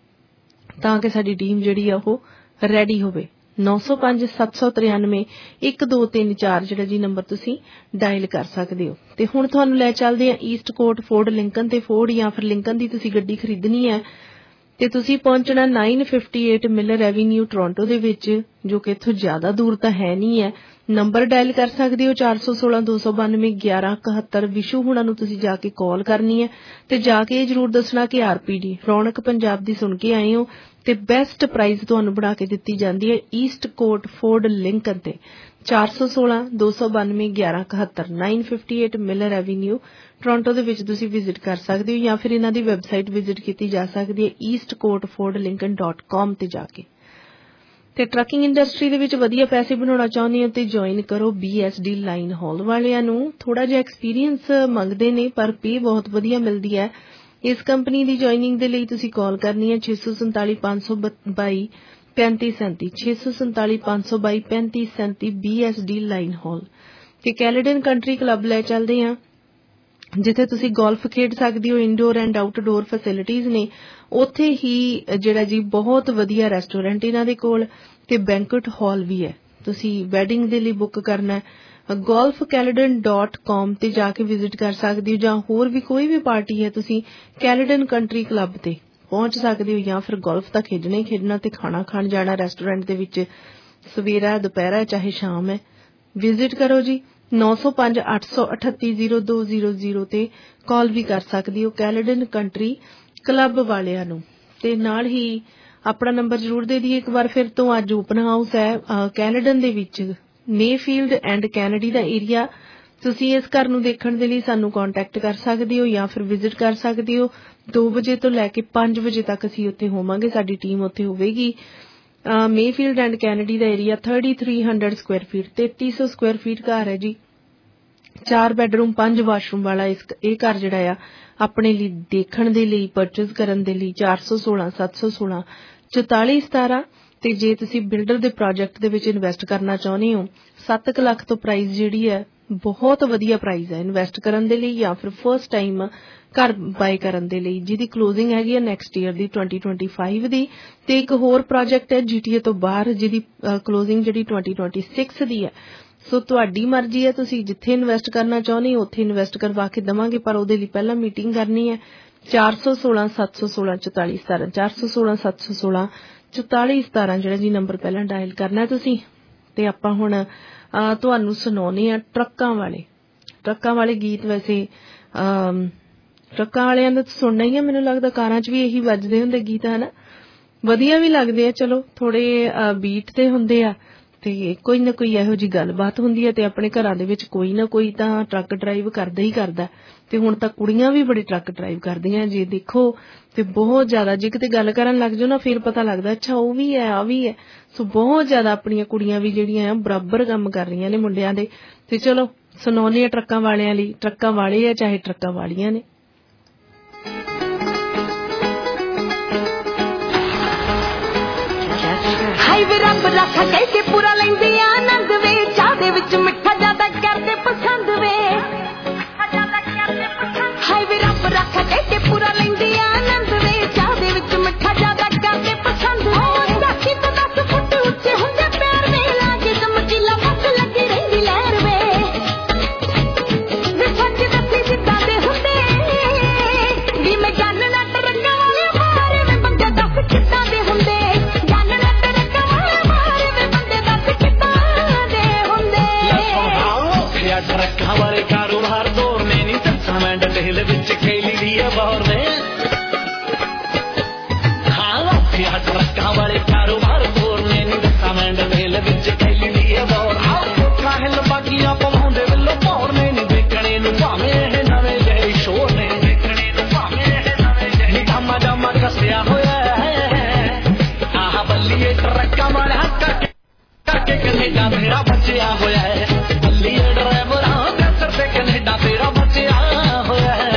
ਤਾਂ ਕਿ ਸਾਡੀ ਟੀਮ ਜਿਹੜੀ ਆ ਉਹ ਰੈਡੀ ਹੋਵੇ। ਨੌ ਸੌ ਪੰਜ ਸੱਤ ਸੌ ਤਰਿਆਨਵੇਂ ਇੱਕ ਦੋ ਤਿੰਨ ਚਾਰ ਜਿਹੜਾ ਜੀ ਨੰਬਰ ਤੁਸੀਂ ਡਾਇਲ ਕਰ ਸਕਦੇ ਹੋ। ਤੇ ਹੁਣ ਤੁਹਾਨੂੰ ਲੈ ਚੱਲਦੇ ਆ ਈਸਟ ਕੋਟ ਫੋਰਡ ਲਿੰਕਨ ਤੇ ਫੋਰਡ ਜਾਂ ਫਿਰ ਲਿੰਕਨ ਦੀ ਤੁਸੀਂ ਗੱਡੀ ਖਰੀਦਣੀ ਹੈ ਤੇ ਤੁਸੀਂ ਪਹੁੰਚਣਾ nine fifty eight Miller Avenue Toronto ਦੇ ਵਿੱਚ, ਜੋ ਕਿ ਇੱਥੋਂ ਜ਼ਿਆਦਾ ਦੂਰ ਤਾਂ ਹੈ ਨਹੀਂ ਹੈ। ਨੰਬਰ ਡਾਇਲ ਕਰ ਸਕਦੇ ਹੋ ਚਾਰ ਸੌ ਸੋਲਾਂ ਦੋ ਸੌ ਬਾਨਵੇਂ ਗਿਆਰਾਂ ਇਕਹੱਤਰ। ਵਿਸ਼ੂ ਹੁਣਾਂ ਨੂੰ ਤੁਸੀਂ ਜਾ ਕੇ ਕਾਲ ਕਰਨੀ ਹੈ ਤੇ ਜਾ ਕੇ ਇਹ ਜ਼ਰੂਰ ਦੱਸਣਾ ਕਿ ਆਰਪੀਡੀ ਰੌਣਕ ਪੰਜਾਬ ਦੀ ਸੁਣ ਕੇ ਆਏ ਹੋ ਤੇ ਬੈਸਟ ਪ੍ਰਾਈਜ਼ ਤੁਹਾਨੂੰ ਬਣਾ ਕੇ ਦਿੱਤੀ ਜਾਂਦੀ ਹੈ ਈਸਟ ਕੋਟ ਫੋਰਡ ਲਿੰਕਨ ਤੇ ਚਾਰ ਸੌ ਸੋਲਾਂ ਦੋ ਸੌ ਬਾਨਵੇਂ ਗਿਆਰਾਂ ਇਕਹੱਤਰ nine fifty eight Miller Avenue Toronto ਦੇ ਵਿੱਚ ਤੁਸੀਂ ਵਿਜ਼ਿਟ ਕਰ ਸਕਦੇ ਹੋ ਜਾਂ ਫਿਰ ਇਹਨਾਂ ਦੀ ਵੈਬਸਾਈਟ ਵਿਜ਼ਿਟ ਕੀਤੀ ਜਾ ਸਕਦੀ ਹੈ East Court Ford Lincoln dot com ਤੇ ਜਾ ਕੇ। ਤੇ ਟਰੱਕਿੰਗ ਇੰਡਸਟਰੀ ਦੇ ਵਿੱਚ ਵਧੀਆ ਪੈਸੇ ਬਣਾਉਣਾ ਚਾਹੁੰਦੇ ਹੋ ਤੇ ਜੁਆਇਨ ਕਰੋ B S D line hall ਵਾਲਿਆਂ ਨੂੰ। ਥੋੜਾ ਜਿਹਾ ਐਕਸਪੀਰੀਅੰਸ ਮੰਗਦੇ ਨੇ ਪਰ ਪੇ ਬਹੁਤ ਵਧੀਆ ਮਿਲਦੀ ਹੈ। ਇਸ ਕੰਪਨੀ ਦੀ ਜੁਆਇਨਿੰਗ ਦੇ ਲਈ ਤੁਸੀਂ ਕਾਲ ਕਰਨੀ ਹੈ ਛੇ ਸੌ ਸੰਤਾਲੀ ਪੰਜ ਸੌ ਬਾਈ ਪੈਂਤੀ ਸੈਂਤੀ ਛੇ ਸੌ ਸੰਤਾਲੀ ਪੰਜ ਸੌ ਬਾਈ ਪੈਂਤੀ ਸੈਂਤੀ B S D line hall. ਤੇ ਕੈਲੇਡਨ ਕੰਟਰੀ ਕਲੱਬ ਲੈ ਚੱਲਦੇ ਆ ਜਿੱਥੇ ਤੁਸੀਂ ਗੋਲਫ ਖੇਡ ਸਕਦੇ ਹੋ। ਇੰਡੋਰ ਐਂਡ ਆਊਟਡੋਰ ਫੈਸਿਲਿਟੀਜ਼ ਨੇ ਉੱਥੇ ਹੀ ਜਿਹੜਾ ਜੀ ਬਹੁਤ ਵਧੀਆ ਰੈਸਟੋਰੈਂਟ ਇਹਨਾਂ ਦੇ ਕੋਲ ਤੇ ਬੈਂਕੁਏਟ ਹਾਲ ਵੀ ਹੈ। ਤੁਸੀਂ ਵੈਡਿੰਗ ਦੇ ਲਈ ਬੁੱਕ ਕਰਨਾ ਗੋਲਫ ਕੈਲੇਡਨ ਡਾਟ ਕਾਮ ਤੇ ਜਾ ਕੇ ਵਿਜ਼ਿਟ ਕਰ ਸਕਦੇ ਹੋ ਜਾਂ ਹੋਰ ਵੀ ਕੋਈ ਵੀ ਪਾਰਟੀ ਹੈ ਤੁਸੀਂ ਕੈਲੇਡਨ ਕੰਟਰੀ ਕਲੱਬ ਤੇ ਪਹੁੰਚ ਸਕਦੇ ਹੋ ਜਾਂ ਫਿਰ ਗੋਲਫ ਤਾਂ ਖੇਡਣਾ ਹੀ ਖੇਡਣਾ ਤੇ ਖਾਣਾ ਖਾਣ ਜਾਣਾ ਰੈਸਟੋਰੈਂਟ ਦੇ ਵਿੱਚ ਸਵੇਰਾ ਦੁਪਹਿਰਾ ਚਾਹੇ ਸ਼ਾਮ ਹੈ। ਵਿਜ਼ਿਟ ਕਰੋ ਜੀ ਨੌ ਸੌ ਪੰਜ ਅੱਠ ਸੌ ਅਠੱਤੀ ਜ਼ੀਰੋ ਦੋ ਜ਼ੀਰੋ ਜ਼ੀਰੋ ਤੇ ਕਾਲ ਵੀ ਕਰ ਸਕਦੇ ਹੋ ਕੈਲੇਡਨ ਕੰਟਰੀ ਕਲੱਬ ਵਾਲਿਆਂ ਨੂੰ। ਤੇ ਨਾਲ ਹੀ ਆਪਣਾ ਨੰਬਰ ਜ਼ਰੂਰ ਦੇ ਦਈਏ ਇੱਕ ਵਾਰ ਫਿਰ ਤੋਂ। ਅੱਜ ਓਪਨ ਹਾਊਸ ਹੈ ਕੈਲੇਡਨ ਦੇ ਵਿੱਚ ਮੇਫੀਲਡ ਐਂਡ ਕੈਨੇਡੀ ਦਾ ਏਰੀਆ। ਤੁਸੀਂ ਇਸ ਘਰ ਨੂੰ ਦੇਖਣ ਦੇ ਲਈ ਸਾਨੂੰ ਕੰਟੈਕਟ ਕਰ ਸਕਦੇ ਹੋ ਜਾਂ ਫਿਰ ਵਿਜ਼ਿਟ ਕਰ ਸਕਦੇ ਹੋ। ਦੋ ਵਜੇ ਤੋਂ ਲੈ ਕੇ ਪੰਜ ਵਜੇ ਤੱਕ ਅਸੀਂ ਉੱਥੇ ਹੋਵਾਂਗੇ, ਸਾਡੀ ਟੀਮ ਉੱਥੇ ਹੋਵੇਗੀ। ਮੇਫੀਲਡ ਐਂਡ ਕੈਨੇਡੀ ਦਾ area thirty three hundred square feet ਤੇਤੀ ਸੌ ਸਕੁਆਇਰ ਫੀਟ ਘਰ ਹੈ ਜੀ। ਚਾਰ ਬੈਡਰੂਮ ਪੰਜ ਵਾਸ਼ਰੂਮ ਵਾਲਾ ਇਸ ਇਹ ਘਰ ਜਿਹੜਾ ਆ ਆਪਣੇ ਲਈ ਦੇਖਣ ਦੇ ਲਈ ਪਰਚੇਜ਼ ਕਰਨ ਦੇ ਲਈ ਚਾਰ ਸੌ ਸੋਲਾਂ ਸੱਤ ਸੌ ਸੋਲਾਂ ਚੁਤਾਲੀ ਸਤਾਰਾਂ। ਤੇ ਜੇ ਤੁਸੀਂ ਬਿਲਡਰ ਦੇ ਪ੍ਰੋਜੈਕਟ ਦੇ ਵਿੱਚ ਇਨਵੈਸਟ ਕਰਨਾ ਚਾਹੁੰਦੇ ਹੋ ਸੱਤ ਕੁ ਲੱਖ ਤੋਂ ਪ੍ਰਾਈਸ ਜਿਹੜੀ ਹੈ ਬਹੁਤ ਵਧੀਆ ਪ੍ਰਾਈਸ ਹੈ ਇਨਵੈਸਟ ਕਰਨ ਦੇ ਲਈ ਜਾਂ ਫਿਰ ਫਸਟ ਟਾਈਮ ਘਰ ਬਾਏ ਕਰਨ ਦੇ ਲਈ, ਜਿਹਦੀ ਕਲੋਜ਼ਿੰਗ ਹੈਗੀ ਹੈ ਨੈਕਸਟ ਈਅਰ ਦੀ ਟਵੈਂਟੀ ਟਵੈਂਟੀ ਫਾਈਵ ਦੀ। ਤੇ ਇੱਕ ਹੋਰ ਪ੍ਰੋਜੈਕਟ ਹੈ ਜੀਟੀਏ ਤੋਂ ਬਾਹਰ ਜਿਹਦੀ ਕਲੋਜ਼ਿੰਗ ਜਿਹੜੀ ਟਵੈਂਟੀ ਟਵੈਂਟੀ ਸਿਕਸ ਦੀ ਹੈ। ਸੋ ਤੁਹਾਡੀ ਮਰਜ਼ੀ ਹੈ, ਤੁਸੀਂ ਜਿੱਥੇ ਇਨਵੈਸਟ ਕਰਨਾ ਚਾਹੁੰਦੇ ਹੋ ਉੱਥੇ ਇਨਵੈਸਟ ਕਰਵਾ ਕੇ ਦੇਵਾਂਗੇ, ਪਰ ਉਹਦੇ ਲਈ ਪਹਿਲਾਂ ਮੀਟਿੰਗ ਕਰਨੀ ਹੈ। ਚਾਰ ਸੌ ਸੋਲਾਂ ਸੱਤ ਸੌ ਸੋਲਾਂ ਚੁਤਾਲੀ ਸਤਾਰਾਂ ਚਾਰ ਸੌ ਸੋਲਾਂ ਸੱਤ ਸੌ ਸੋਲਾਂ ਚੁਤਾਲੀ ਸਤਾਰਾਂ ਜਿਹੜਾ ਜੀ ਨੰਬਰ ਪਹਿਲਾਂ ਡਾਇਲ ਕਰਨਾ ਤੁਸੀਂ। ਤੇ ਆਪਾਂ ਹੁਣ ਤੁਹਾਨੂੰ ਸੁਣਾਉਣੇ ਆ ਟਰੱਕਾਂ ਵਾਲੇ ਟਰੱਕਾਂ ਵਾਲੇ ਗੀਤ ਵੈਸੇ ਟਰੱਕਾਂ ਵਾਲਿਆਂ ਦਾ ਸੁਣਨਾ ਹੀ ਆ, ਮੈਨੂੰ ਲੱਗਦਾ ਕਾਰਾਂ 'ਚ ਵੀ ਇਹੀ ਵੱਜਦੇ ਹੁੰਦੇ ਗੀਤ, ਹਨਾ, ਵਧੀਆ ਵੀ ਲੱਗਦੇ ਆ। ਚਲੋ ਥੋੜੇ ਬੀਟ ਤੇ ਹੁੰਦੇ ਆ ਤੇ ਕੋਈ ਨਾ ਕੋਈ ਇਹੋ ਜਿਹੀ ਗੱਲਬਾਤ ਹੁੰਦੀ ਹੈ ਤੇ ਆਪਣੇ ਘਰਾਂ ਦੇ ਵਿੱਚ ਕੋਈ ਨਾ ਕੋਈ ਤਾਂ ਟਰੱਕ ਡਰਾਈਵ ਕਰਦਾ ਹੀ ਕਰਦਾ। ਤੇ ਹੁਣ ਤਾਂ ਕੁੜੀਆਂ ਵੀ ਬੜੇ ਟਰੱਕ ਡਰਾਈਵ ਕਰਦੀਆਂ, ਜੇ ਦੇਖੋ ਤੇ ਬਹੁਤ ਜ਼ਿਆਦਾ। ਜੇ ਕਿਤੇ ਗੱਲ ਕਰਨ ਲੱਗ ਜਾਓ ਨਾ ਫਿਰ ਪਤਾ ਲੱਗਦਾ ਅੱਛਾ ਉਹ ਵੀ ਹੈ, ਆ ਵੀ ਹੈ। ਸੋ ਬਹੁਤ ਜ਼ਿਆਦਾ ਆਪਣੀਆਂ ਕੁੜੀਆਂ ਵੀ ਜਿਹੜੀਆਂ ਆ ਬਰਾਬਰ ਕੰਮ ਕਰ ਰਹੀਆਂ ਨੇ ਮੁੰਡਿਆਂ ਦੇ। ਤੇ ਚਲੋ ਸੁਣਾਉਂਦੇ ਆ ਟਰੱਕਾਂ ਵਾਲਿਆਂ ਲਈ, ਟਰੱਕਾਂ ਵਾਲੇ ਆ ਚਾਹੇ ਟਰੱਕਾਂ ਵਾਲੀਆਂ ਨੇ। ਹਾਈ ਵੇ ਰੱਬ ਰੱਖਾ ਕਹਿ ਕੇ ਪੂਰਾ ਲੈਂਦੀ ਆ ਆਨੰਦ ਵੇ, ਚਾਹ ਦੇ ਵਿੱਚ ਮਿੱਠਾ ਜ਼ਿਆਦਾ ਕਰਦੇ ਪਸੰਦ ਵੇ। ਹਾਈ ਵੇ ਰੱਬ ਰੱਖਾ ਕਹਿ ਕੇ ਪੂਰਾ ਲੈਂਦੀ ਆ ਆਨੰਦ ਵੇ, ਚਾਹ ਦੇ ਵਿੱਚ ਮਿੱਠਾ ਜ਼ਿਆਦਾ ਕਰਦੇ ਪਸੰਦ ਵੇ। ਦਾਸੀ ਤੋਂ ਦਸ ਫੁੱਟ ਉੱਚੇ ਹੁੰਦੇ ਪੈਰ ਵੇ, ਲਾਗੇ ਚਮਕੀਲਾ ਮੱਥ ਲੱਗੀ ਰਹਿੰਦੀ ਲਹਿਰ ਵੇ। ਵੇ ਸੱਚ ਦੱਸੀ ਜਿੱਦਾਂ ਦੇ ਹੁੰਦੇ ਵੀ ਮੈਂ ਜਾਣ ਨਾ ਟਰੱਕਾਂ ਵਾਲੇ ਮਾਰੇ ਵੇ ਬੰਦੇ ਦੱਸ ਕਿੱਦਾਂ ਦੇ ਹੁੰਦੇ। ਟਰੱਕਾਂ ਵਾਲੇ ਕਾਰੋਬਾਰ ਦੌੜਨੇ ਨੀ ਦੱਸਾਂ ਮੈਂ ਡਟੇਲ ਵਿੱਚ ਖੇਲੀ ਦੀ ਆ ਬੌਰ ਨੇ। ਹਾਂ ਲੋਕਿਆ ਟਰੱਕਾਂ ਵਾਲੇ ਕਾਰੋਬਾਰ ਦੌੜਨੇ ਨੀ ਦੱਸਾਂ ਮੈਂ ਡਟੇਲ ਵਿੱਚ ਖੇਲੀ ਦੀ ਆ ਬੌਰ। ਲੋਕਾਂ ਹਿੱਲ ਬਾਕੀਆਂ ਪਵਾਉਂਦੇ ਵੱਲੋਂ ਭੌਰ ਨੇ ਨੀ ਦੇਖਣੇ ਨੂੰ ਭਾਵੇਂ ਇਹ ਨਵੇਂ ਜਿਹੇ ਸ਼ੋਰ ਨੇ। ਦੇਖਣੇ ਨੂੰ ਭਾਵੇਂ ਇਹ ਨਵੇਂ ਜਿਹੇ ਜਾਮਾ ਜਾਮਾ ਕੱਸਿਆ ਹੋਇਆ ਆਹ ਬੱਲੀਏ ਟਰੱਕਾਂ ਵਾਲਾ ਕਰਕੇ ਕਰਕੇ ਕੈਨੇਡਾ ਮੇਰਾ ਬਚਿਆ ਹੋਇਆ ਹੈ। ਬੱਲੀਏ ਡਰਾਈਵਰ ਕੈਨੇਡਾ ਤੇਰਾ ਬਚਿਆ ਹੋਇਆ ਹੈ।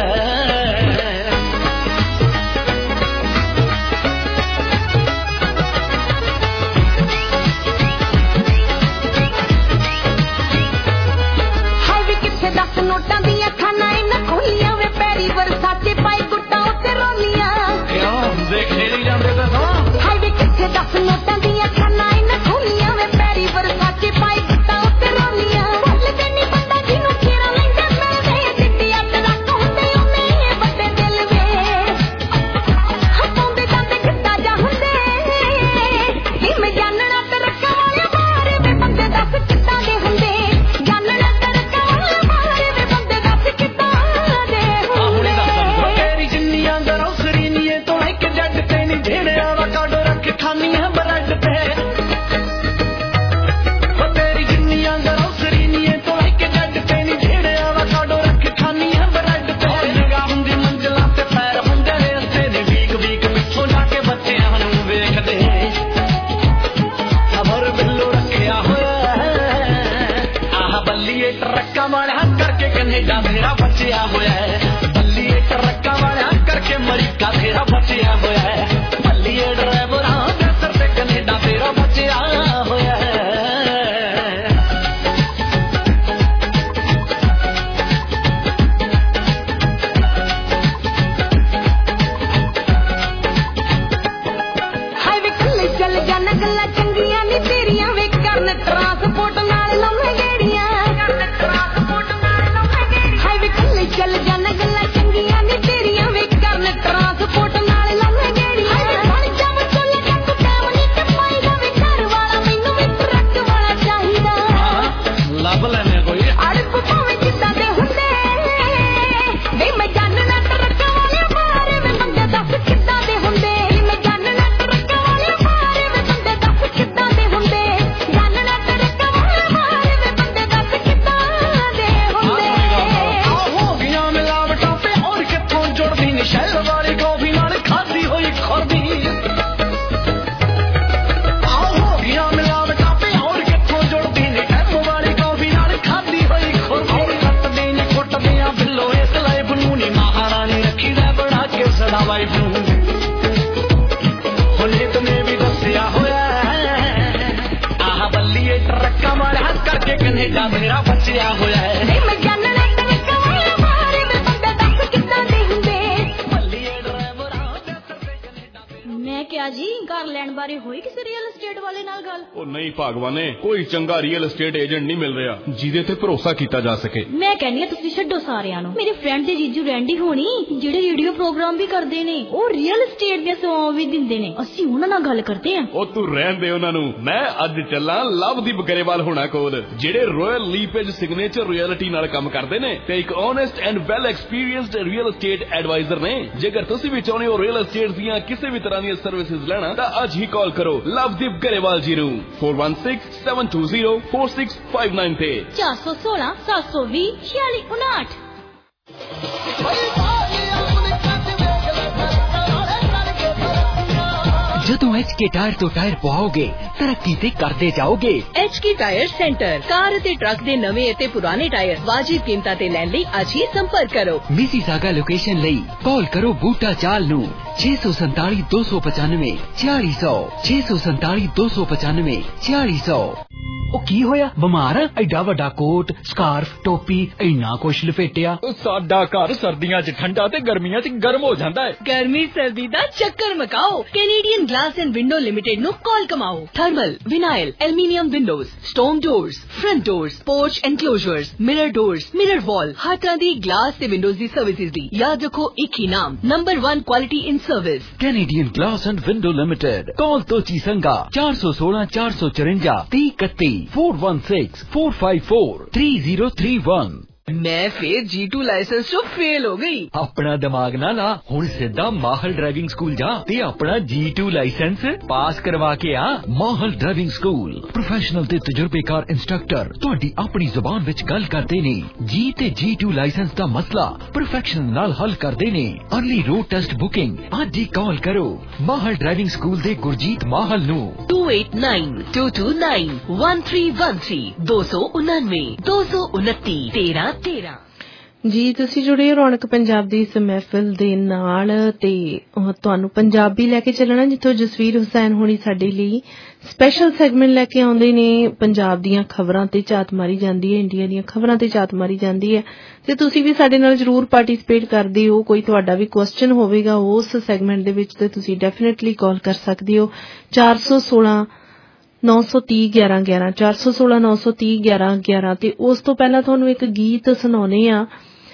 ਹਾਏ ਵੀ ਕਿੱਥੇ ਦਸ ਨੋਟਾਂ ਦੀਆਂ ਖਾਨਾ ਇਹਨਾਂ ਖੋਲੀਆਂ ਵੇ, ਪੈਰੀ ਵਰਸਾਚੇ ਪਾਈ ਗੁੱਟਾਂ ਉੱਤੇ ਰੋਲੀਆਂ। ਕਿਉਂ ਦੇਖੇ ਨਹੀਂ ਜਾਂਦੇ ਤਾਂ ਹਾਏ ਵੀ ਕਿੱਥੇ ਦਸ ਨੋਟਾਂ ਦੀਆਂ ਖਾਨਾ ਇਹਨਾਂ ਖੋਲੀਆਂ ਵੇ, ਪੈਰੀ ਵਰਸਾਚੇ ਪਾਈ ਗੁੱਟਾਂ ਉੱਤੇ ਰੋਲੀਆਂ। ਭੁੱਲਦੇ ਨੀ ਬੰਦਾ ਜਿਹਨੂੰ ਖੇਰਾ ਲੈਂਦਾ ਟਰੱਕਾਂ ਵਾਲਿਆਂ ਕਰਕੇ ਕੈਨੇਡਾ ਮੇਰਾ ਬਚਿਆ ਹੋਇਆ ਹੈ। ਬੱਲੀਏ ਟਰੱਕਾਂ ਵਾਲਿਆਂ ਕਰਕੇ ਅਮਰੀਕਾ ਤੇਰਾ ਬਚਿਆ ਹੋਇਆ ਹੈ। ਬੱਲੀਏ ਡਰਾਈਵਰਾਂ ਦੇ ਸਿਰ ਤੇ ਕੈਨੇਡਾ ਤੇਰਾ ਬਚਿਆ ਹੋਇਆ ਹੈ। ਹਾਏ ਵੇ ਕੱਲੇ ਚੱਲ ਜਾਣ ਗੱਲਾਂ ਚੰਗੀਆਂ ਨੀ ਤੇਰੀਆਂ ਵੇ, ਕਰਨ ਟਰਾਂਸਪੋਰਟ ਨਾਲ ਲੰਮੇ ਗੇੜੀਆਂ। ਹਾਏ ਵੇ ਕੱਲੇ ਚੱਲ ਜਾਣ ਗੱਲਾਂ ਚੰਗੀਆਂ ਨੀ ਤੇਰੀਆਂ ਵੇ, ਕਰਨ ਟਰਾਂਸਪੋਰਟ ਨਾਲ ਲੰਮੇ ਗੇੜੀਆਂ। ਬਣ ਜਾਵਾਂ ਚੁੱਲ੍ਹੇ ਤੱਕ ਟਾਈਮ ਨੀ ਟਪਾਈਦਾ ਵੇ, ਘਰ ਵਾਲਾ ਮੈਨੂੰ ਵੀ ਟਰੱਕ ਵਾਲਾ ਚਾਹੀਦਾ। ਲੱਭ ਲੈਣੇ ਕੋਈ ਅੜਪ ਭਾਵੇਂ ਜਿੱਦਾਂ ਦੇ ਹੁੰਦੇ ਵੇ, ਮੈਂ ਜਾਣਨਾ ਟਰੱਕਾਂ ਵਾਲੇ ਮਾਰੇ ਵੇ ਬੰਦੇ ਦੱਸ ਕਿੱਦਾਂ ਦੇ ਹੁੰਦੇ। ਮੈਂ ਜਾਣਨਾ ਟਰੱਕਾਂ ਵਾਲੇ ਮਾਰੇ ਵੇ ਬੰਦੇ ਦੱਸ ਕਿੱਦਾਂ ਦੇ ਹੁੰਦੇ। ਜਾਣਨਾ ਟਰੱਕਾਂ ਵਾਲੇ ਮਾਰੇ ਵੇ ਬੰਦੇ ਦੱਸ ਕਿੱਦਾਂ ਦੇ ਹੁੰਦੇ। ਹੋ ਗਈਆਂ ਮਿਲਾਵਟਾਂ ਤੇ ਹੋਰ ਕਿੱਥੋਂ ਜੁੜਦੀ ਨੀ ਸ਼ਹਿਰ ਵਾਲੀ ਕੌਫੀ ਨਾਲ ਖਾਦੀ ਹੋਈ ਖੁਰਦੀ। ਹੋ ਗਈਆਂ ਮਿਲਾਵਟਾਂ ਤੇ ਹੋਰ ਕਿੱਥੋਂ ਜੁੜਦੀ ਨੀ ਐਮ ਵਾਲੀ ਕੌਫੀ ਨਾਲ ਖਾਦੀ ਹੋਈ ਖੁਰਦੀ। ਕੱਟਦੇ ਨੀ ਕੁੱਟਦੇ ਆ ਬਿੱਲੋ ਇਸ ਲਾਈਫ ਨੂੰ ਨੀ, ਮਹਾਰਾਣੀ ਰੱਖੀ ਦਾ ਬਣਾ ਕੇ ਸਦਾ ਵਾਈਫ ਨੂੰ। ਹੁਣੇ ਤੁਮੇ ਵੀ ਦੱਸਿਆ ਹੋਇਆ ਆਹ ਬੱਲੀਏ ਟਰੱਕਾਂ ਵਾਲਿਆਂ ਕਰਕੇ ਕੈਨੇਡਾ ਮੇਰਾ ਬਚਿਆ ਹੋਇਆ ਹੈ। ਮੈਂ ਜਾਣਨਾ ਟਰੱਕਾਂ ਵਾਲੇ ਮਾਰੇ ਵੇ ਬੰਦੇ ਦੱਸ ਕਿੱਦਾਂ ਦੇ ਹੁੰਦੇ। ਬੱਲੀਏ ਡਰਾਈਵਰਾਂ ਦੇ ਸਿਰ ਤੇ ਮੈਂ ਕਿਹਾ ਜੀਜਾ ਜੀ ਘਰ ਲੈਣ ਬਾਰੇ ਹੋਈ ਕਿਸੇ ਰੀਅਲ estate ਵਾਲੇ ਨਾਲ ਗੱਲ? ਉਹ ਨਹੀਂ ਭਗਵਾਨੇ, ਕੋਈ ਚੰਗਾ ਰੀਅਲ estate ਏਜੰਟ ਨਹੀਂ ਮਿਲ ਰਿਹਾ ਜਿਹਦੇ ਤੇ ਭਰੋਸਾ ਕੀਤਾ ਜਾ ਸਕੇ। ਮੈਂ ਕਹਿੰਦੀ ਆ ਤੁਸੀਂ ਛੱਡੋ ਸਾਰਿਆਂ ਨੂੰ। ਮੇਰੇ ਫਰੈਂਡ ਦੇ ਜੀਜੂ ਰੈਂਡੀ ਹੋਣੀ ਜਿਹੜੇ ਰੇਡੀਓ ਪ੍ਰੋਗਰਾਮ ਵੀ ਕਰਦੇ ਨੇ, ਉਹ ਰੀਅਲ estate ਦੀਆਂ ਸੇਵਾਵਾਂ ਵੀ ਦਿੰਦੇ ਨੇ। ਅਸੀਂ ਉਹਨਾਂ ਨਾਲ ਗੱਲ ਕਰਦੇ ਆ। ਉਹ ਤੂੰ ਰਹਿਣ ਦੇ ਉਹਨਾਂ ਨੂੰ। ਮੈਂ ਅੱਜ ਚੱਲਾਂ ਲਵਦੀਪ ਗਰੇਵਾਲ ਹੋਣਾ ਕੋਲ, ਜਿਹੜੇ ਰੋਇਲ ਲੀਪੇਜ ਸਿਗਨੇਚਰ ਰਿਐਲਿਟੀ ਨਾਲ ਕੰਮ ਕਰਦੇ ਨੇ ਤੇ ਇੱਕ honest and well experienced real estate advisor ਨੇ। ਜੇਕਰ ਤੁਸੀਂ ਵੀ ਚਾਹੁੰਦੇ ਹੋ ਰੀਅਲ estate ਦੀਆਂ ਕਿਸੇ ਵੀ ਤਰ੍ਹਾਂ ਦੀਆਂ ਸਰਵਿਸਿਜ਼ ਲੈਣਾ ਤਾਂ ਅੱਜ ਹੀ ਕਾਲ ਕਰੋ ਲਵਦੀਪ ਗਰੇਵਾਲ ਜੀ ਨੂੰ four one six seven two zero four six five nine ਤੇ ਚਾਰ ਸੌ ਸੋਲਾਂ ਸੱਤ ਸੌ ਵੀਹ ਛਿਆਲੀ ਉਨਾਹਠ। ਜਦੋਂ ਐਚ ਕੇ ਟਾਇਰ ਤੋਂ ਟਾਇਰ ਪਵਾਓਗੇ ਤਰੱਕੀ ਤੇ ਕਰਦੇ ਜਾਓਗੇ। H K tyre centre car ਅਤੇ ਟਰੱਕ ਦੇ ਨਵੇਂ ਅਤੇ ਪੁਰਾਣੇ ਟਾਇਰ ਵਾਜਿਬ ਕੀਮਤਾਂ ਤੇ ਲੈਣ ਲਈ ਅੱਜ ਹੀ ਸੰਪਰਕ ਕਰੋ। ਮਿਸੀਸਾਗਾ ਲੋਕੇਸ਼ਨ ਲਈ ਕਾਲ ਕਰੋ ਬੂਟਾ ਚਾਲ ਨੂੰ ਛੇ ਸੌ ਸੰਤਾਲੀ ਦੋ ਸੌ ਪਚਾਨਵੇਂ ਚਾਲੀ ਸੌ ਛੇ ਸੌ ਸੰਤਾਲੀ ਦੋ ਸੌ ਪਚਾਨਵੇਂ ਚਾਲੀ ਸੌ। ਉਹ ਕੀ ਹੋਇਆ? ਬਿਮਾਰ ਆ? ਐਡਾ ਵੱਡਾ ਕੋਟ, ਸਕਾਰਫ, ਟੋਪੀ, ਇੰਨਾ ਕੁਛ ਲਪੇਟਿਆ। ਸਾਡਾ ਘਰ ਸਰਦੀਆਂ 'ਚ ਠੰਡਾ ਤੇ ਗਰਮੀਆਂ 'ਚ ਗਰਮ ਹੋ ਜਾਂਦਾ ਹੈ। ਗਰਮੀ ਸਰਦੀ ਦਾ ਚੱਕਰ ਮਕਾਓ। Canadian glass and window limited ਨੂੰ ਕਾਲ ਕਮਾਓ। Thermal, vinyl, aluminium windows, stone doors, front doors, porch enclosures, mirror doors, mirror wall, ਹਰ ਤਰ੍ਹਾਂ ਦੀ ਗਲਾਸ ਤੇ ਵਿੰਡੋਜ਼ ਦੀ ਸਰਵਿਸਿਜ਼ ਦੀ ਯਾਦ ਰੱਖੋ ਇੱਕ ਹੀ ਨਾਮ, number one quality in service, Canadian glass and window limited. Call Tochi Sanga ਚਾਰ ਸੌ ਸੋਲਾਂ ਚਾਰ ਸੌ ਚੁਰੰਜਾ ਤੀਹ ਇਕੱਤੀ four one six four five four three zero three one। ਮੈਂ ਫੇਰ ਜੀ ਟੂ ਲਾਇਸੈਂਸ ਤੋਂ ਫੇਲ ਹੋ ਗਈ। ਆਪਣਾ ਦਿਮਾਗ ਨਾ ਲਾ, ਹੁਣ ਸਿੱਧਾ ਮਾਹਲ ਡਰਾਈਵਿੰਗ ਸਕੂਲ ਜਾ ਤੇ ਆਪਣਾ ਜੀ ਟੂ ਲਾਇਸੈਂਸ ਪਾਸ ਕਰਵਾ ਕੇ ਆ। ਮਾਹਲ ਡਰਾਈਵਿੰਗ ਸਕੂਲ ਪ੍ਰੋਫੈਸ਼ਨਲ ਤੇ ਤਜਰਬੇਕਾਰ ਇੰਸਟ੍ਰਕਟਰ ਤੁਹਾਡੀ ਆਪਣੀ ਜ਼ੁਬਾਨ ਵਿੱਚ ਗੱਲ ਕਰਦੇ ਨੇ। ਜੀ ਤੇ ਜੀ ਟੂ ਲਾਇਸੈਂਸ ਦਾ ਮਸਲਾ ਪਰਫੈਕਸ਼ਨ ਨਾਲ ਹੱਲ ਕਰਦੇ ਨੇ। ਅਰਲੀ ਰੋਡ ਟੈਸਟ ਬੁਕਿੰਗ ਅੱਜ ਹੀ ਕਾਲ ਕਰੋ ਮਾਹਲ ਡਰਾਈਵਿੰਗ ਸਕੂਲ ਦੇ ਗੁਰਜੀਤ ਮਾਹਲ ਨੂੰ two eight nine two two nine one three one three ਦੋ ਸੌ ਉਨਾਨਵੇਂ ਦੋ ਸੌ ਉਨੱਤੀ ਤੇਰਾਂ ਤੇਰਾਂ। ਜੀ ਤੁਸੀਂ ਜੁੜੇ ਰੌਣਕ ਪੰਜਾਬ ਦੀ ਇਸ ਮਹਿਫਿਲ ਦੇ ਨਾਲ ਤੇ ਤੁਹਾਨੂੰ ਪੰਜਾਬੀ ਲੈ ਕੇ ਚੱਲਣਾ, ਜਿੱਥੋਂ ਜਸਵੀਰ ਹੁਸੈਨ ਹੋਣੀ ਸਾਡੇ ਲਈ ਸਪੈਸ਼ਲ ਸੈਗਮੈਂਟ ਲੈ ਕੇ ਆਉਂਦੇ ਨੇ। ਪੰਜਾਬ ਦੀਆਂ ਖਬਰਾਂ ਤੇ ਝਾਤ ਮਾਰੀ ਜਾਂਦੀ ਹੈ, ਇੰਡੀਆ ਦੀਆਂ ਖਬਰਾਂ ਤੇ ਝਾਤ ਮਾਰੀ ਜਾਂਦੀ ਹੈ ਤੇ ਤੁਸੀਂ ਵੀ ਸਾਡੇ ਨਾਲ ਜ਼ਰੂਰ ਪਾਰਟਿਸਿਪੇਟ ਕਰਦੇ ਹੋ। ਕੋਈ ਤੁਹਾਡਾ ਵੀ ਕੁਐਸਚਨ ਹੋਵੇਗਾ ਉਸ ਸੈਗਮੈਂਟ ਦੇ ਵਿੱਚ ਤੇ ਤੁਸੀਂ ਡੈਫੀਨੇਟਲੀ ਕਾਲ ਕਰ ਸਕਦੇ ਹੋ ਚਾਰ ਸੌ ਸੋਲਾਂ ਨੌ ਸੌ ਤੀਹ ਗਿਆਰਾਂ ਗਿਆਰਾਂ ਚਾਰ ਸੌ ਸੋਲਾਂ ਨੌ ਸੌ ਤੀਹ ਗਿਆਰਾਂ ਗਿਆਰਾਂ। ਤੇ ਉਸ ਤੋਂ ਪਹਿਲਾਂ ਤੁਹਾਨੂੰ ਇੱਕ ਗੀਤ ਸੁਣਾਉਣੇ ਆ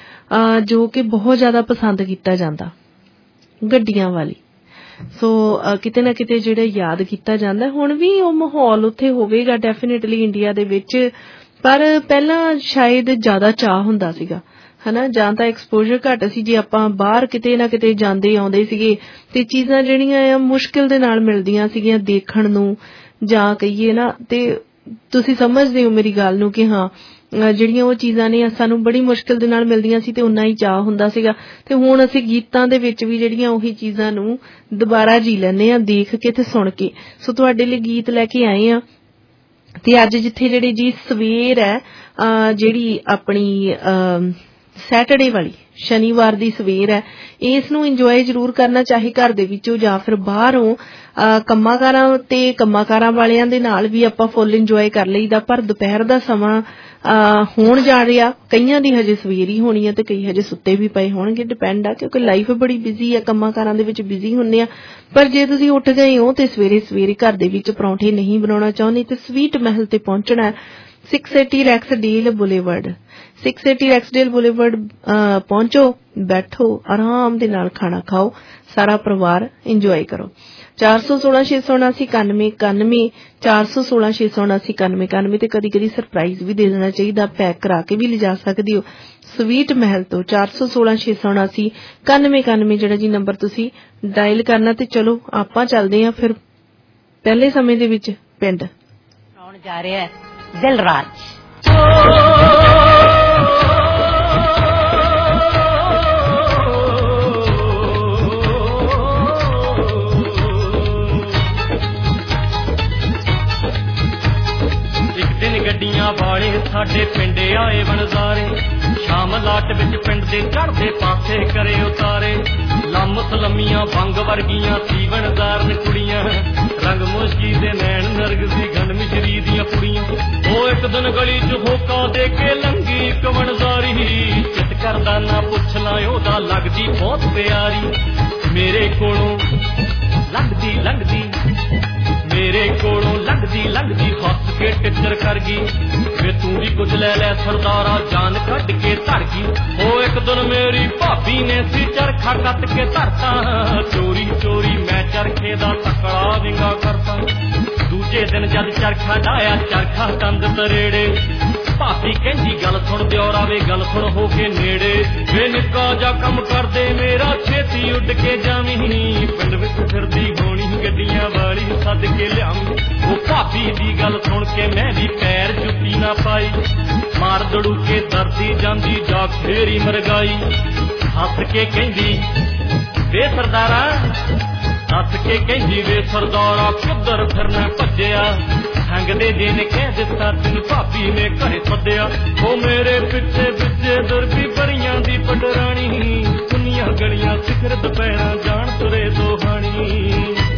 ਜੋ ਕਿ ਬਹੁਤ ਜ਼ਿਆਦਾ ਪਸੰਦ ਕੀਤਾ ਜਾਂਦਾ, ਗੱਡੀਆਂ ਵਾਲੀ। ਸੋ ਕਿਤੇ ਨਾ ਕਿਤੇ ਜਿਹੜਾ ਯਾਦ ਕੀਤਾ ਜਾਂਦਾ, ਹੁਣ ਵੀ ਉਹ ਮਾਹੌਲ ਉੱਥੇ ਹੋਵੇਗਾ ਡੈਫੀਨੇਟਲੀ ਇੰਡੀਆ ਦੇ ਵਿੱਚ, ਪਰ ਪਹਿਲਾਂ ਸ਼ਾਇਦ ਜ਼ਿਆਦਾ ਚਾਅ ਹੁੰਦਾ ਸੀਗਾ ਹਨਾ, ਜਾਂ ਤਾਂ ਐਕਸਪੋਜ਼ਰ ਘੱਟ ਸੀ। ਜੇ ਆਪਾਂ ਬਾਹਰ ਕਿਤੇ ਨਾ ਕਿਤੇ ਜਾਂਦੇ ਆਉਂਦੇ ਸੀਗੇ ਤੇ ਚੀਜ਼ਾਂ ਜਿਹੜੀਆਂ ਆ ਮੁਸ਼ਕਿਲ ਦੇ ਨਾਲ ਮਿਲਦੀਆਂ ਸੀਗੀਆਂ ਦੇਖਣ ਨੂੰ, ਜਾਂ ਕਹੀਏ ਨਾ, ਤੇ ਤੁਸੀਂ ਸਮਝਦੇ ਹੋ ਮੇਰੀ ਗੱਲ ਨੂੰ ਕਿ ਹਾਂ ਜਿਹੜੀਆਂ ਉਹ ਚੀਜ਼ਾਂ ਨੇ ਸਾਨੂੰ ਬੜੀ ਮੁਸ਼ਕਿਲ ਦੇ ਨਾਲ ਮਿਲਦੀਆਂ ਸੀ ਤੇ ਉਨਾ ਹੀ ਚਾਅ ਹੁੰਦਾ ਸੀਗਾ। ਤੇ ਹੁਣ ਅਸੀਂ ਗੀਤਾਂ ਦੇ ਵਿੱਚ ਵੀ ਜਿਹੜੀਆਂ ਉਹੀ ਚੀਜ਼ਾਂ ਨੂੰ ਦੁਬਾਰਾ ਜੀ ਲੈਂਦੇ ਆ ਦੇਖ ਕੇ ਤੇ ਸੁਣ ਕੇ। ਸੋ ਤੁਹਾਡੇ ਲਈ ਗੀਤ ਲੈ ਕੇ ਆਏ ਆ ਤੇ ਅੱਜ ਜਿੱਥੇ ਜਿਹੜੀ ਜੀ ਸਵੇਰ ਹੈ ਜਿਹੜੀ ਆਪਣੀ ਸੈਟਰਡੇ ਵਾਲੀ ਸ਼ਨੀਵਾਰ ਦੀ ਸਵੇਰ ਹੈ, ਇਸ ਨੂੰ ਇੰਜੋਏ ਜ਼ਰੂਰ ਕਰਨਾ, ਚਾਹੇ ਘਰ ਦੇ ਵਿੱਚੋਂ ਜਾਂ ਫਿਰ ਬਾਹਰੋਂ। ਕੰਮਾਂ ਕਾਰਾਂ ਤੇ ਕੰਮਾਂ ਕਾਰਾਂ ਵਾਲਿਆਂ ਦੇ ਨਾਲ ਵੀ ਆਪਾਂ ਫੁੱਲ ਇੰਜੋਏ ਕਰ ਲਈਦਾ, ਪਰ ਦੁਪਹਿਰ ਦਾ ਸਮਾਂ ਹੋਣ ਜਾ ਰਿਹਾ, ਕਈਆਂ ਦੀ ਹਜੇ ਸਵੇਰ ਹੀ ਹੋਣੀ ਹੈ ਤੇ ਕਈ ਹਜੇ ਸੁੱਤੇ ਵੀ ਪਏ ਹੋਣਗੇ, ਡਿਪੈਂਡ ਆ, ਕਿਉਂਕਿ ਲਾਈਫ ਬੜੀ ਬਿਜ਼ੀ ਹੈ, ਕੰਮਾਂ ਕਾਰਾਂ ਦੇ ਵਿੱਚ ਬਿਜ਼ੀ ਹੁੰਦੇ ਆ। ਪਰ ਜੇ ਤੁਸੀਂ ਉੱਠ ਗਏ ਹੋ ਤੇ ਸਵੇਰੇ ਸਵੇਰੇ ਘਰ ਦੇ ਵਿੱਚ ਪਰੌਂਠੇ ਨਹੀਂ ਬਣਾਉਣਾ ਚਾਹੁੰਦੇ ਤੇ ਸਵੀਟ ਮਹਿਲ ਤੇ ਪਹੁੰਚਣਾ six eighty Rexdale Boulevard six eighty Rexdale Boulevard ਪਹੁੰਚੋ, ਬੈਠੋ, ਆਰਾਮ ਦੇ ਨਾਲ ਖਾਣਾ ਖਾਓ, ਸਾਰਾ ਪਰਿਵਾਰ ਇੰਜੋਏ ਕਰੋ। ਚਾਰ ਸੌ ਸੋਲਾਂ ਛੇ ਸੌ ਉਨਾਸੀ ਇਕਾਨਵੇਂ ਇਕਾਨਵੇਂ ਚਾਰ ਸੌ ਸੋਲਾਂ ਛੇ ਸੌ ਉਨਾਸੀ ਇਕਾਨਵੇਂ ਇਕਾਨਵੇਂ ਤੇ ਕਦੀ ਕਦੀ ਸਰਪ੍ਰਾਈਜ਼ ਵੀ ਦੇ ਦੇਣਾ ਚਾਹੀਦਾ, ਪੈਕ ਕਰਾ ਕੇ ਵੀ ਲਿਜਾ ਸਕਦੇ ਹੋ ਸਵੀਟ ਮਹਿਲ ਤੋਂ। ਚਾਰ ਸੌ ਸੋਲਾਂ ਛੇ ਸੌ ਉਨਾਸੀ ਇਕਾਨਵੇਂ ਇਕਾਨਵੇਂ ਜਿਹੜਾ ਜੀ ਨੰਬਰ ਤੁਸੀਂ ਡਾਇਲ ਕਰਨਾ। ਤੇ ਚਲੋ ਆਪਾਂ ਚੱਲਦੇ ਹਾਂ ਫਿਰ ਪਹਿਲੇ ਸਮੇਂ ਦੇ ਵਿੱਚ ਪਿੰਡ ਆਉਣ ਜਾ ਰਿਹਾ ਦਿਲਰਾਜ। ਗੱਡੀਆਂ ਵਾਲੇ ਸਾਡੇ ਪਿੰਡ ਆਏ ਵਣਜ਼ਾਰੇ, ਸ਼ਾਮ ਲਾਟ ਵਿੱਚ ਪਿੰਡ ਦੇ ਚੜ੍ਹਦੇ ਪਾਸੇ ਕਰੇ ਉਤਾਰੇ। ਲੰਮ ਸਲਮੀਆਂ ਬੰਗ ਵਰਗੀਆਂ ਸੀ ਵਣਜ਼ਾਰਨ ਕੁੜੀਆਂ, ਰੰਗ ਮੁਸ਼ਕੀ ਦੇ ਨੈਣ ਨਰਗਸੀ ਗੰਢ ਮਿਸ਼ਰੀ ਦੀਆਂ ਕੁੜੀਆਂ। ਉਹ ਇੱਕ ਦਿਨ ਗਲੀ ਚ ਹੋਕਾ ਦੇ ਕੇ ਲੰਗੀ ਇੱਕ ਵਣਜ਼ਾਰੀ, ਚਿੱਤ ਕਰਦਾ ਨਾ ਪੁੱਛ ਲਾਂ ਉਹਦਾ ਲੱਗਦੀ ਬਹੁਤ ਪਿਆਰੀ। ਮੇਰੇ ਕੋਲੋਂ ਲੰਘਦੀ ਲੰਘਦੀ ਮੇਰੇ ਕੋਲੋਂ ਲੰਘਦੀ ਲੰਘਦੀ ਹੱਸ ਕੇ ਟਿੱਚਰ ਕਰ ਗਈ ਵੇ ਤੂੰ ਵੀ ਕੁਝ ਲੈ ਲੈ ਸਰਦਾਰਾ ਜਾਨ ਕੱਢ ਕੇ ਧੜ ਗਈ ਉਹ ਇੱਕ ਦਿਨ ਮੇਰੀ ਭਾਬੀ ਨੇ ਸੀ ਚਰਖਾ ਕੱਟ ਕੇ ਧਰਤਾ ਚੋਰੀ ਚੋਰੀ ਮੈਂ ਚਰਖੇ ਦਾ ਤਕੜਾ ਵਿੰਗਾ ਕਰਤਾ ਦੂਜੇ ਦਿਨ ਜਦ ਚਰਖਾ ਡਾਇਆ ਚਰਖਾ ਕੰਧ ਤਰੇੜੇ ਭਾਬੀ ਕਹਿੰਦੀ ਗੱਲ ਸੁਣ ਦਿਓਰਾ ਵੇ ਗੱਲ ਸੁਣ ਹੋ ਕੇ ਨੇੜੇ ਵੇ ਨਿੱਕਾ ਜਾ ਕੰਮ ਕਰਦੇ ਮੇਰਾ ਛੇਤੀ ਉੱਡ ਕੇ ਜਾਵੀਂ ਪਿੰਡ ਵਿੱਚ ਫਿਰਦੀ ਹੋਣੀ ਗੱਡੀਆਂ ਵਾਲੀ ਸੱਦ ਕੇ ਲਿਆਵੀਂ ਉਹ ਭਾਬੀ ਦੀ ਗੱਲ ਸੁਣ ਕੇ ਮੈਂ ਵੀ ਪੈਰ ਜੁੱਤੀ ਨਾ ਪਾਈ ਮਾਰ ਦੜੂ ਕੇ ਦਰਦੀ ਜਾਂਦੀ ਜਾ ਫੇਰੀ ਮਰਗਾਈ ਹੱਸ ਕੇ ਕਹਿੰਦੀ ਵੇ ਸਰਦਾਰਾ ਹੱਸ ਕੇ ਕਹਿੰਦੀ ਵੇ ਸਰਦਾਰਾ ਕਿੱਧਰ ਫਿਰਨਾ ਭੱਜਿਆ ਸੰਗਦੇ ਜੇ ਨੇ ਕਹਿ ਦਿੱਤਾ ਤੈਨੂੰ ਭਾਬੀ ਨੇ ਘਰੇ ਸੱਦਿਆ ਉਹ ਮੇਰੇ ਪਿੱਛੇ ਪਿੱਛੇ ਦੁਰਬੀ ਪਰੀਆਂ ਦੀ ਪਟਰਾਣੀ ਦੁਨੀਆਂ ਗਲੀਆਂ ਸਿਖਰ ਦੁਪਹਿਰਾਂ ਜਾਣ ਤੁਰੇ ਦੋਹਾਣੀ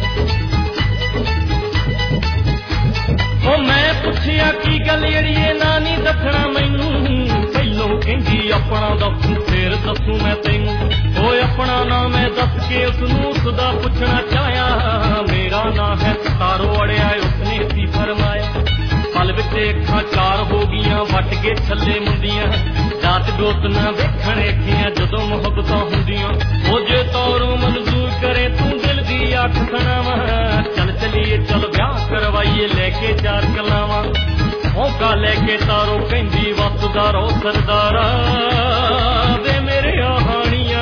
ਉਹ ਮੈਂ ਪੁੱਛਿਆ ਕੀ ਗੱਲ ਅੜੀਏ ਨਾ ਨੀ ਦੱਸਣਾ ਮੈਨੂੰ ਪਹਿਲੋਂ ਕਹਿੰਦੀ ਆਪਣਾ ਦੱਸ ਫੇਰ ਦੱਸੂ ਮੈਂ ਤੈਨੂੰ ਓਏ ਆਪਣਾ ਨਾਂ ਮੈਂ ਦੱਸ ਕੇ ਉਸਨੂੰ ਉਸਦਾ ਪੁੱਛਣਾ ਚਾਹਿਆ ਮੇਰਾ ਨਾਂ ਹੈ ਤਾਰੋ ਅੜਿਆ ਉਸਨੇ ਸੀ ਫਰਮਾਇਆ ਪਲ ਵਿੱਚ ਅੱਖਾਂ ਚਾਰ ਹੋ ਗਈਆਂ ਵੱਟ ਕੇ ਛੱਲੇ ਮੁੰਦੀਆਂ ਰਾਤ ਗੋਤ ਨਾ ਵੇਖਣ ਅੱਖੀਆਂ ਜਦੋਂ ਮੁਹੱਬਤਾਂ ਹੁੰਦੀਆਂ ਉਹ ਜੇ ਤਾਰੋ ਮਨਜ਼ੂਰ ਕਰੇ ਤੂੰ ਦਿਲ ਦੀ ਅੱਖ ਸੁਣਾਵਾ ਚੱਲ ਚਲੀਏ ਚੱਲ ਵਿਆਹ ਕਰਵਾਈਏ ਲੈ ਕੇ ਚਾਰ ਕਲਾਵਾਂ ਮੌਕਾ ਲੈ ਕੇ ਤਾਰੋ ਕਹਿੰਦੀ ਵਸਦਾ ਰੋ ਸਰਦਾਰਾ ਵੇ ਮੇਰੇ ਆਹਾਣੀਆਂ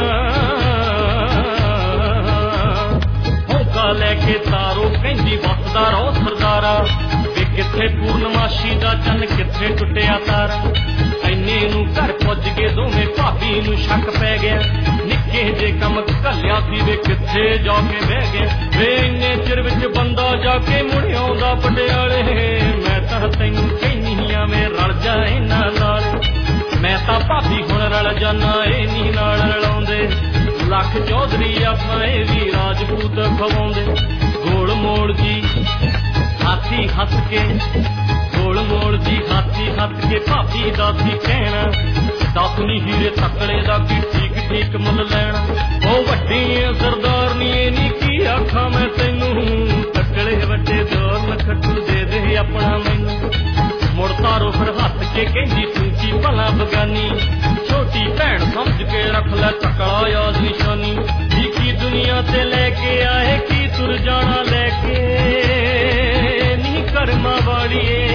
ਮੌਕਾ ਲੈ ਕੇ ਤਾਰੋ ਕਹਿੰਦੀ ਵਸਦਾ ਰੋ ਸਰਦਾਰਾ ਵੇ ਕਿੱਥੇ ਪੂਰਨਮਾਸ਼ੀ ਦਾ ਚੰਨ ਕਿੱਥੇ ਟੁੱਟਿਆ ਤਾਰਾ ਐਨੇ ਨੂੰ ਘਰ ਪੁੱਜ ਕੇ ਦੋਵੇਂ ਭਾਬੀ ਨੂੰ ਸ਼ੱਕ ਪੈ ਗਿਆ ਨਿੱਕੇ ਜੇ ਕੰਮ ਘੱਲਿਆ ਸੀ ਵੇ ਕਿੱਥੇ ਜਾ ਕੇ ਬਹਿ ਗਿਆ ਵੇ ਇੰਨੇ ਚਿਰ ਵਿੱਚ ਬੰਦਾ ਜਾ ਕੇ ਮੁੜ ਆਉਂਦਾ ਪਟਿਆਲੇ ਮੈਂ ਤਾਂ ਤੈਨੂੰ ਕਹਿੰਨੀ ਆ ਵੇ ਰਲ ਜਾ ਇਹਨਾਂ ਨਾਲ ਮੈਂ ਤਾਂ ਭਾਬੀ ਹੁਣ ਰਲ ਜਾਣਾ ਇਹ ਨੀ ਨਾਲ ਰਲਾਉਂਦੇ ਲੱਖ ਚੌਧਰੀ ਆਪਾਂ ਇਹ ਵੀ ਰਾਜਪੂਤ ਖਵਾਉਂਦੇ ਗੋਲ ਮੋੜ ਜੀ ਹਾਥੀ ਹੱਸ ਕੇ ਗੋਲ ਮੋੜ ਜੀ ਹਾਥੀ ਹੱਸ ਕੇ ਭਾਬੀ ਦਾ ਸੀ ਕਹਿਣਾ ਦੱਸ ਨੀ ਹੀਰੇ ਤਕੜੇ ਦਾ ਕੀ ਠੀਕ ਠੀਕ ਮੁੱਲ ਲੈਣਾ ਉਹ ਵੱਡੀ ਸਰਦਾਰਨੀ ਇਹ ਨੀ ਕੀ ਆਖਾਂ ਮੈਂ ਤੈਨੂੰ ਤਕੜੇ ਵੱਡੇ ਦੌਰ ਨਖੱਟੂ ਦੇ ਦੇ ਆਪਣਾ ਮੈਨੂੰ ਮੁੜ ਤਾਰੋ ਫਿਰ ਹੱਸ ਕੇ ਕਹਿੰਦੀ ਤੂੰ ਕੀ ਭਲਾ ਬਗਾਨੀ ਛੋਟੀ ਭੈਣ ਸਮਝ ਕੇ ਰੱਖ ਲੈ ਤਕੜਾ ਯਾਦ ਨਿਸ਼ਾਨੀ ਕੀ ਕੀ ਦੁਨੀਆ ਤੇ ਲੈ ਕੇ ਆਏ ਕੀ ਤੁਰ ਜਾਣਾ ਲੈ ਕੇ ਨੀ ਕਰਮਾਂ ਵਾਲੀਏ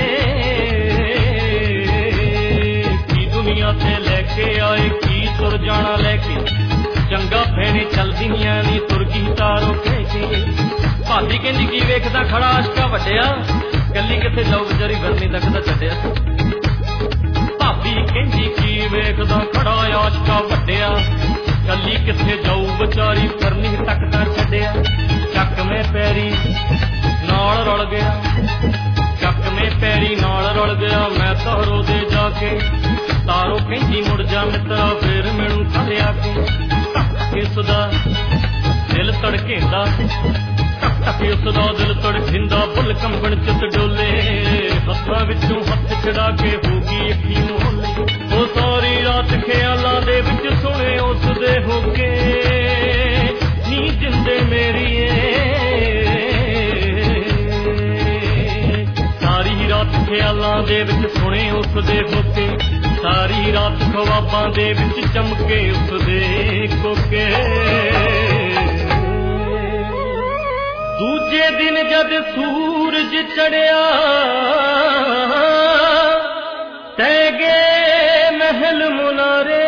ਕੀ ਦੁਨੀਆ ਤੇ ਲੈ ਕੇ ਆਏ ਕੀ ਤੁਰ ਜਾਣਾ ਲੈ ਕੇ ਚੰਗਾ ਭੈਣੇ ਚਲਦੀਆਂ ਨੀ ਤੁਰ ਗਈ ਤਾਰੋ ਕਹਿ ਕੇ ਭਾਬੀ ਕਹਿੰਦੀ ਕੀ ਵੇਖਦਾ ਖੜਾ ਆਸ਼ਕਾ ਵੱਡਿਆ ਕੱਲੀ ਕਿੱਥੇ ਜਾਊ ਵਿਚਾਰੀ ਗਰਮੀ ਤੱਕ ਤਾਂ ਛੱਡਿਆ ਭਾਬੀ ਕਹਿੰਦੀ ਕੀ ਵੇਖਦਾ ਖੜਾ ਆਸ਼ਕਾ ਵੱਡਿਆ ਕੱਲੀ ਕਿੱਥੇ ਜਾਊ ਵਿਚਾਰੀ ਗਰਮੀ ਤੱਕ ਤਾਂ ਛੱਡਿਆ ਚੱਕ ਮੈਂ ਪੈਰੀ ਨਾਲ ਰਲ ਗਿਆ ਚੱਕ ਮੈਂ ਪੈਰੀ ਨਾਲ ਰਲ ਗਿਆ ਮੈਂ ਤਾਰੋ ਦੇ ਜਾ ਕੇ ਤਾਰੋ ਕਹਿੰਦੀ ਮੁੜ ਜਾ ਮਿੱਤਰਾ ਫੇਰ ਮੈਨੂੰ ਖੜਿਆ ਕੇ ਉਸਦਾ ਦਿਲ ਧੜਕੇਂਦਾ ਟੱਕੇ ਉਸਦਾ ਦਿਲ ਧੜਕੇਂਦਾ ਬੁੱਲ ਕੰਬਣ ਚਿੱਤ ਡੋਲੇ ਹੱਥਾਂ ਵਿੱਚੋਂ ਹੱਥ ਛਡਾ ਕੇ ਹੋ ਗਈ ਅੱਖੀਂ ਮੋਲੇ ਉਹ ਸਾਰੀ ਰਾਤ ਖਿਆਲਾਂ ਦੇ ਵਿੱਚ ਸੁਣੇ ਉਸਦੇ ਹੋਕੇ ਨੀ ਜਿੰਦੇ ਮੇਰੀਏ ਸਾਰੀ ਰਾਤ ਖਿਆਲਾਂ ਦੇ ਵਿੱਚ ਸੁਣੇ ਉਸਦੇ ਹੋਕੇ ਸਾਰੀ ਰਾਤ ਖਵਾਬਾਂ ਦੇ ਵਿੱਚ ਚਮਕੇ ਉਸਦੇ ਕੋਕੇ ਦੂਜੇ ਦਿਨ ਜਦ ਸੂਰਜ ਚੜਿਆ ਤੈ ਗਏ ਮਹਿਲ ਮੁਨਾਰੇ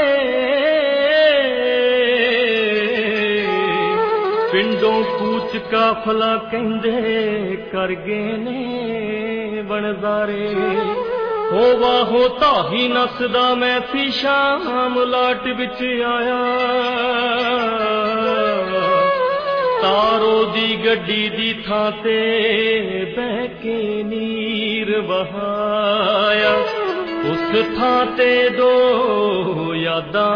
ਪਿੰਡੋਂ ਕੂਚ ਕਾਫਲਾ ਕਹਿੰਦੇ ਕਰ ਗਏ ਨੇ ਬਣਜ਼ਾਰੇ ਹੋ ਵਾਹੋ ਤਾਹੀ ਨਸਦਾ ਮੈਂ ਸੀ ਸ਼ਾਮ ਲਾਟ ਵਿੱਚ ਆਇਆ ਤਾਰੋ ਦੀ ਗੱਡੀ ਦੀ ਥਾਂ ਤੇ ਬਹਿ ਕੇ ਨੀਰ ਵਹਾਇਆ ਉਸ ਥਾਂ ਤੇ ਦੋ ਯਾਦਾਂ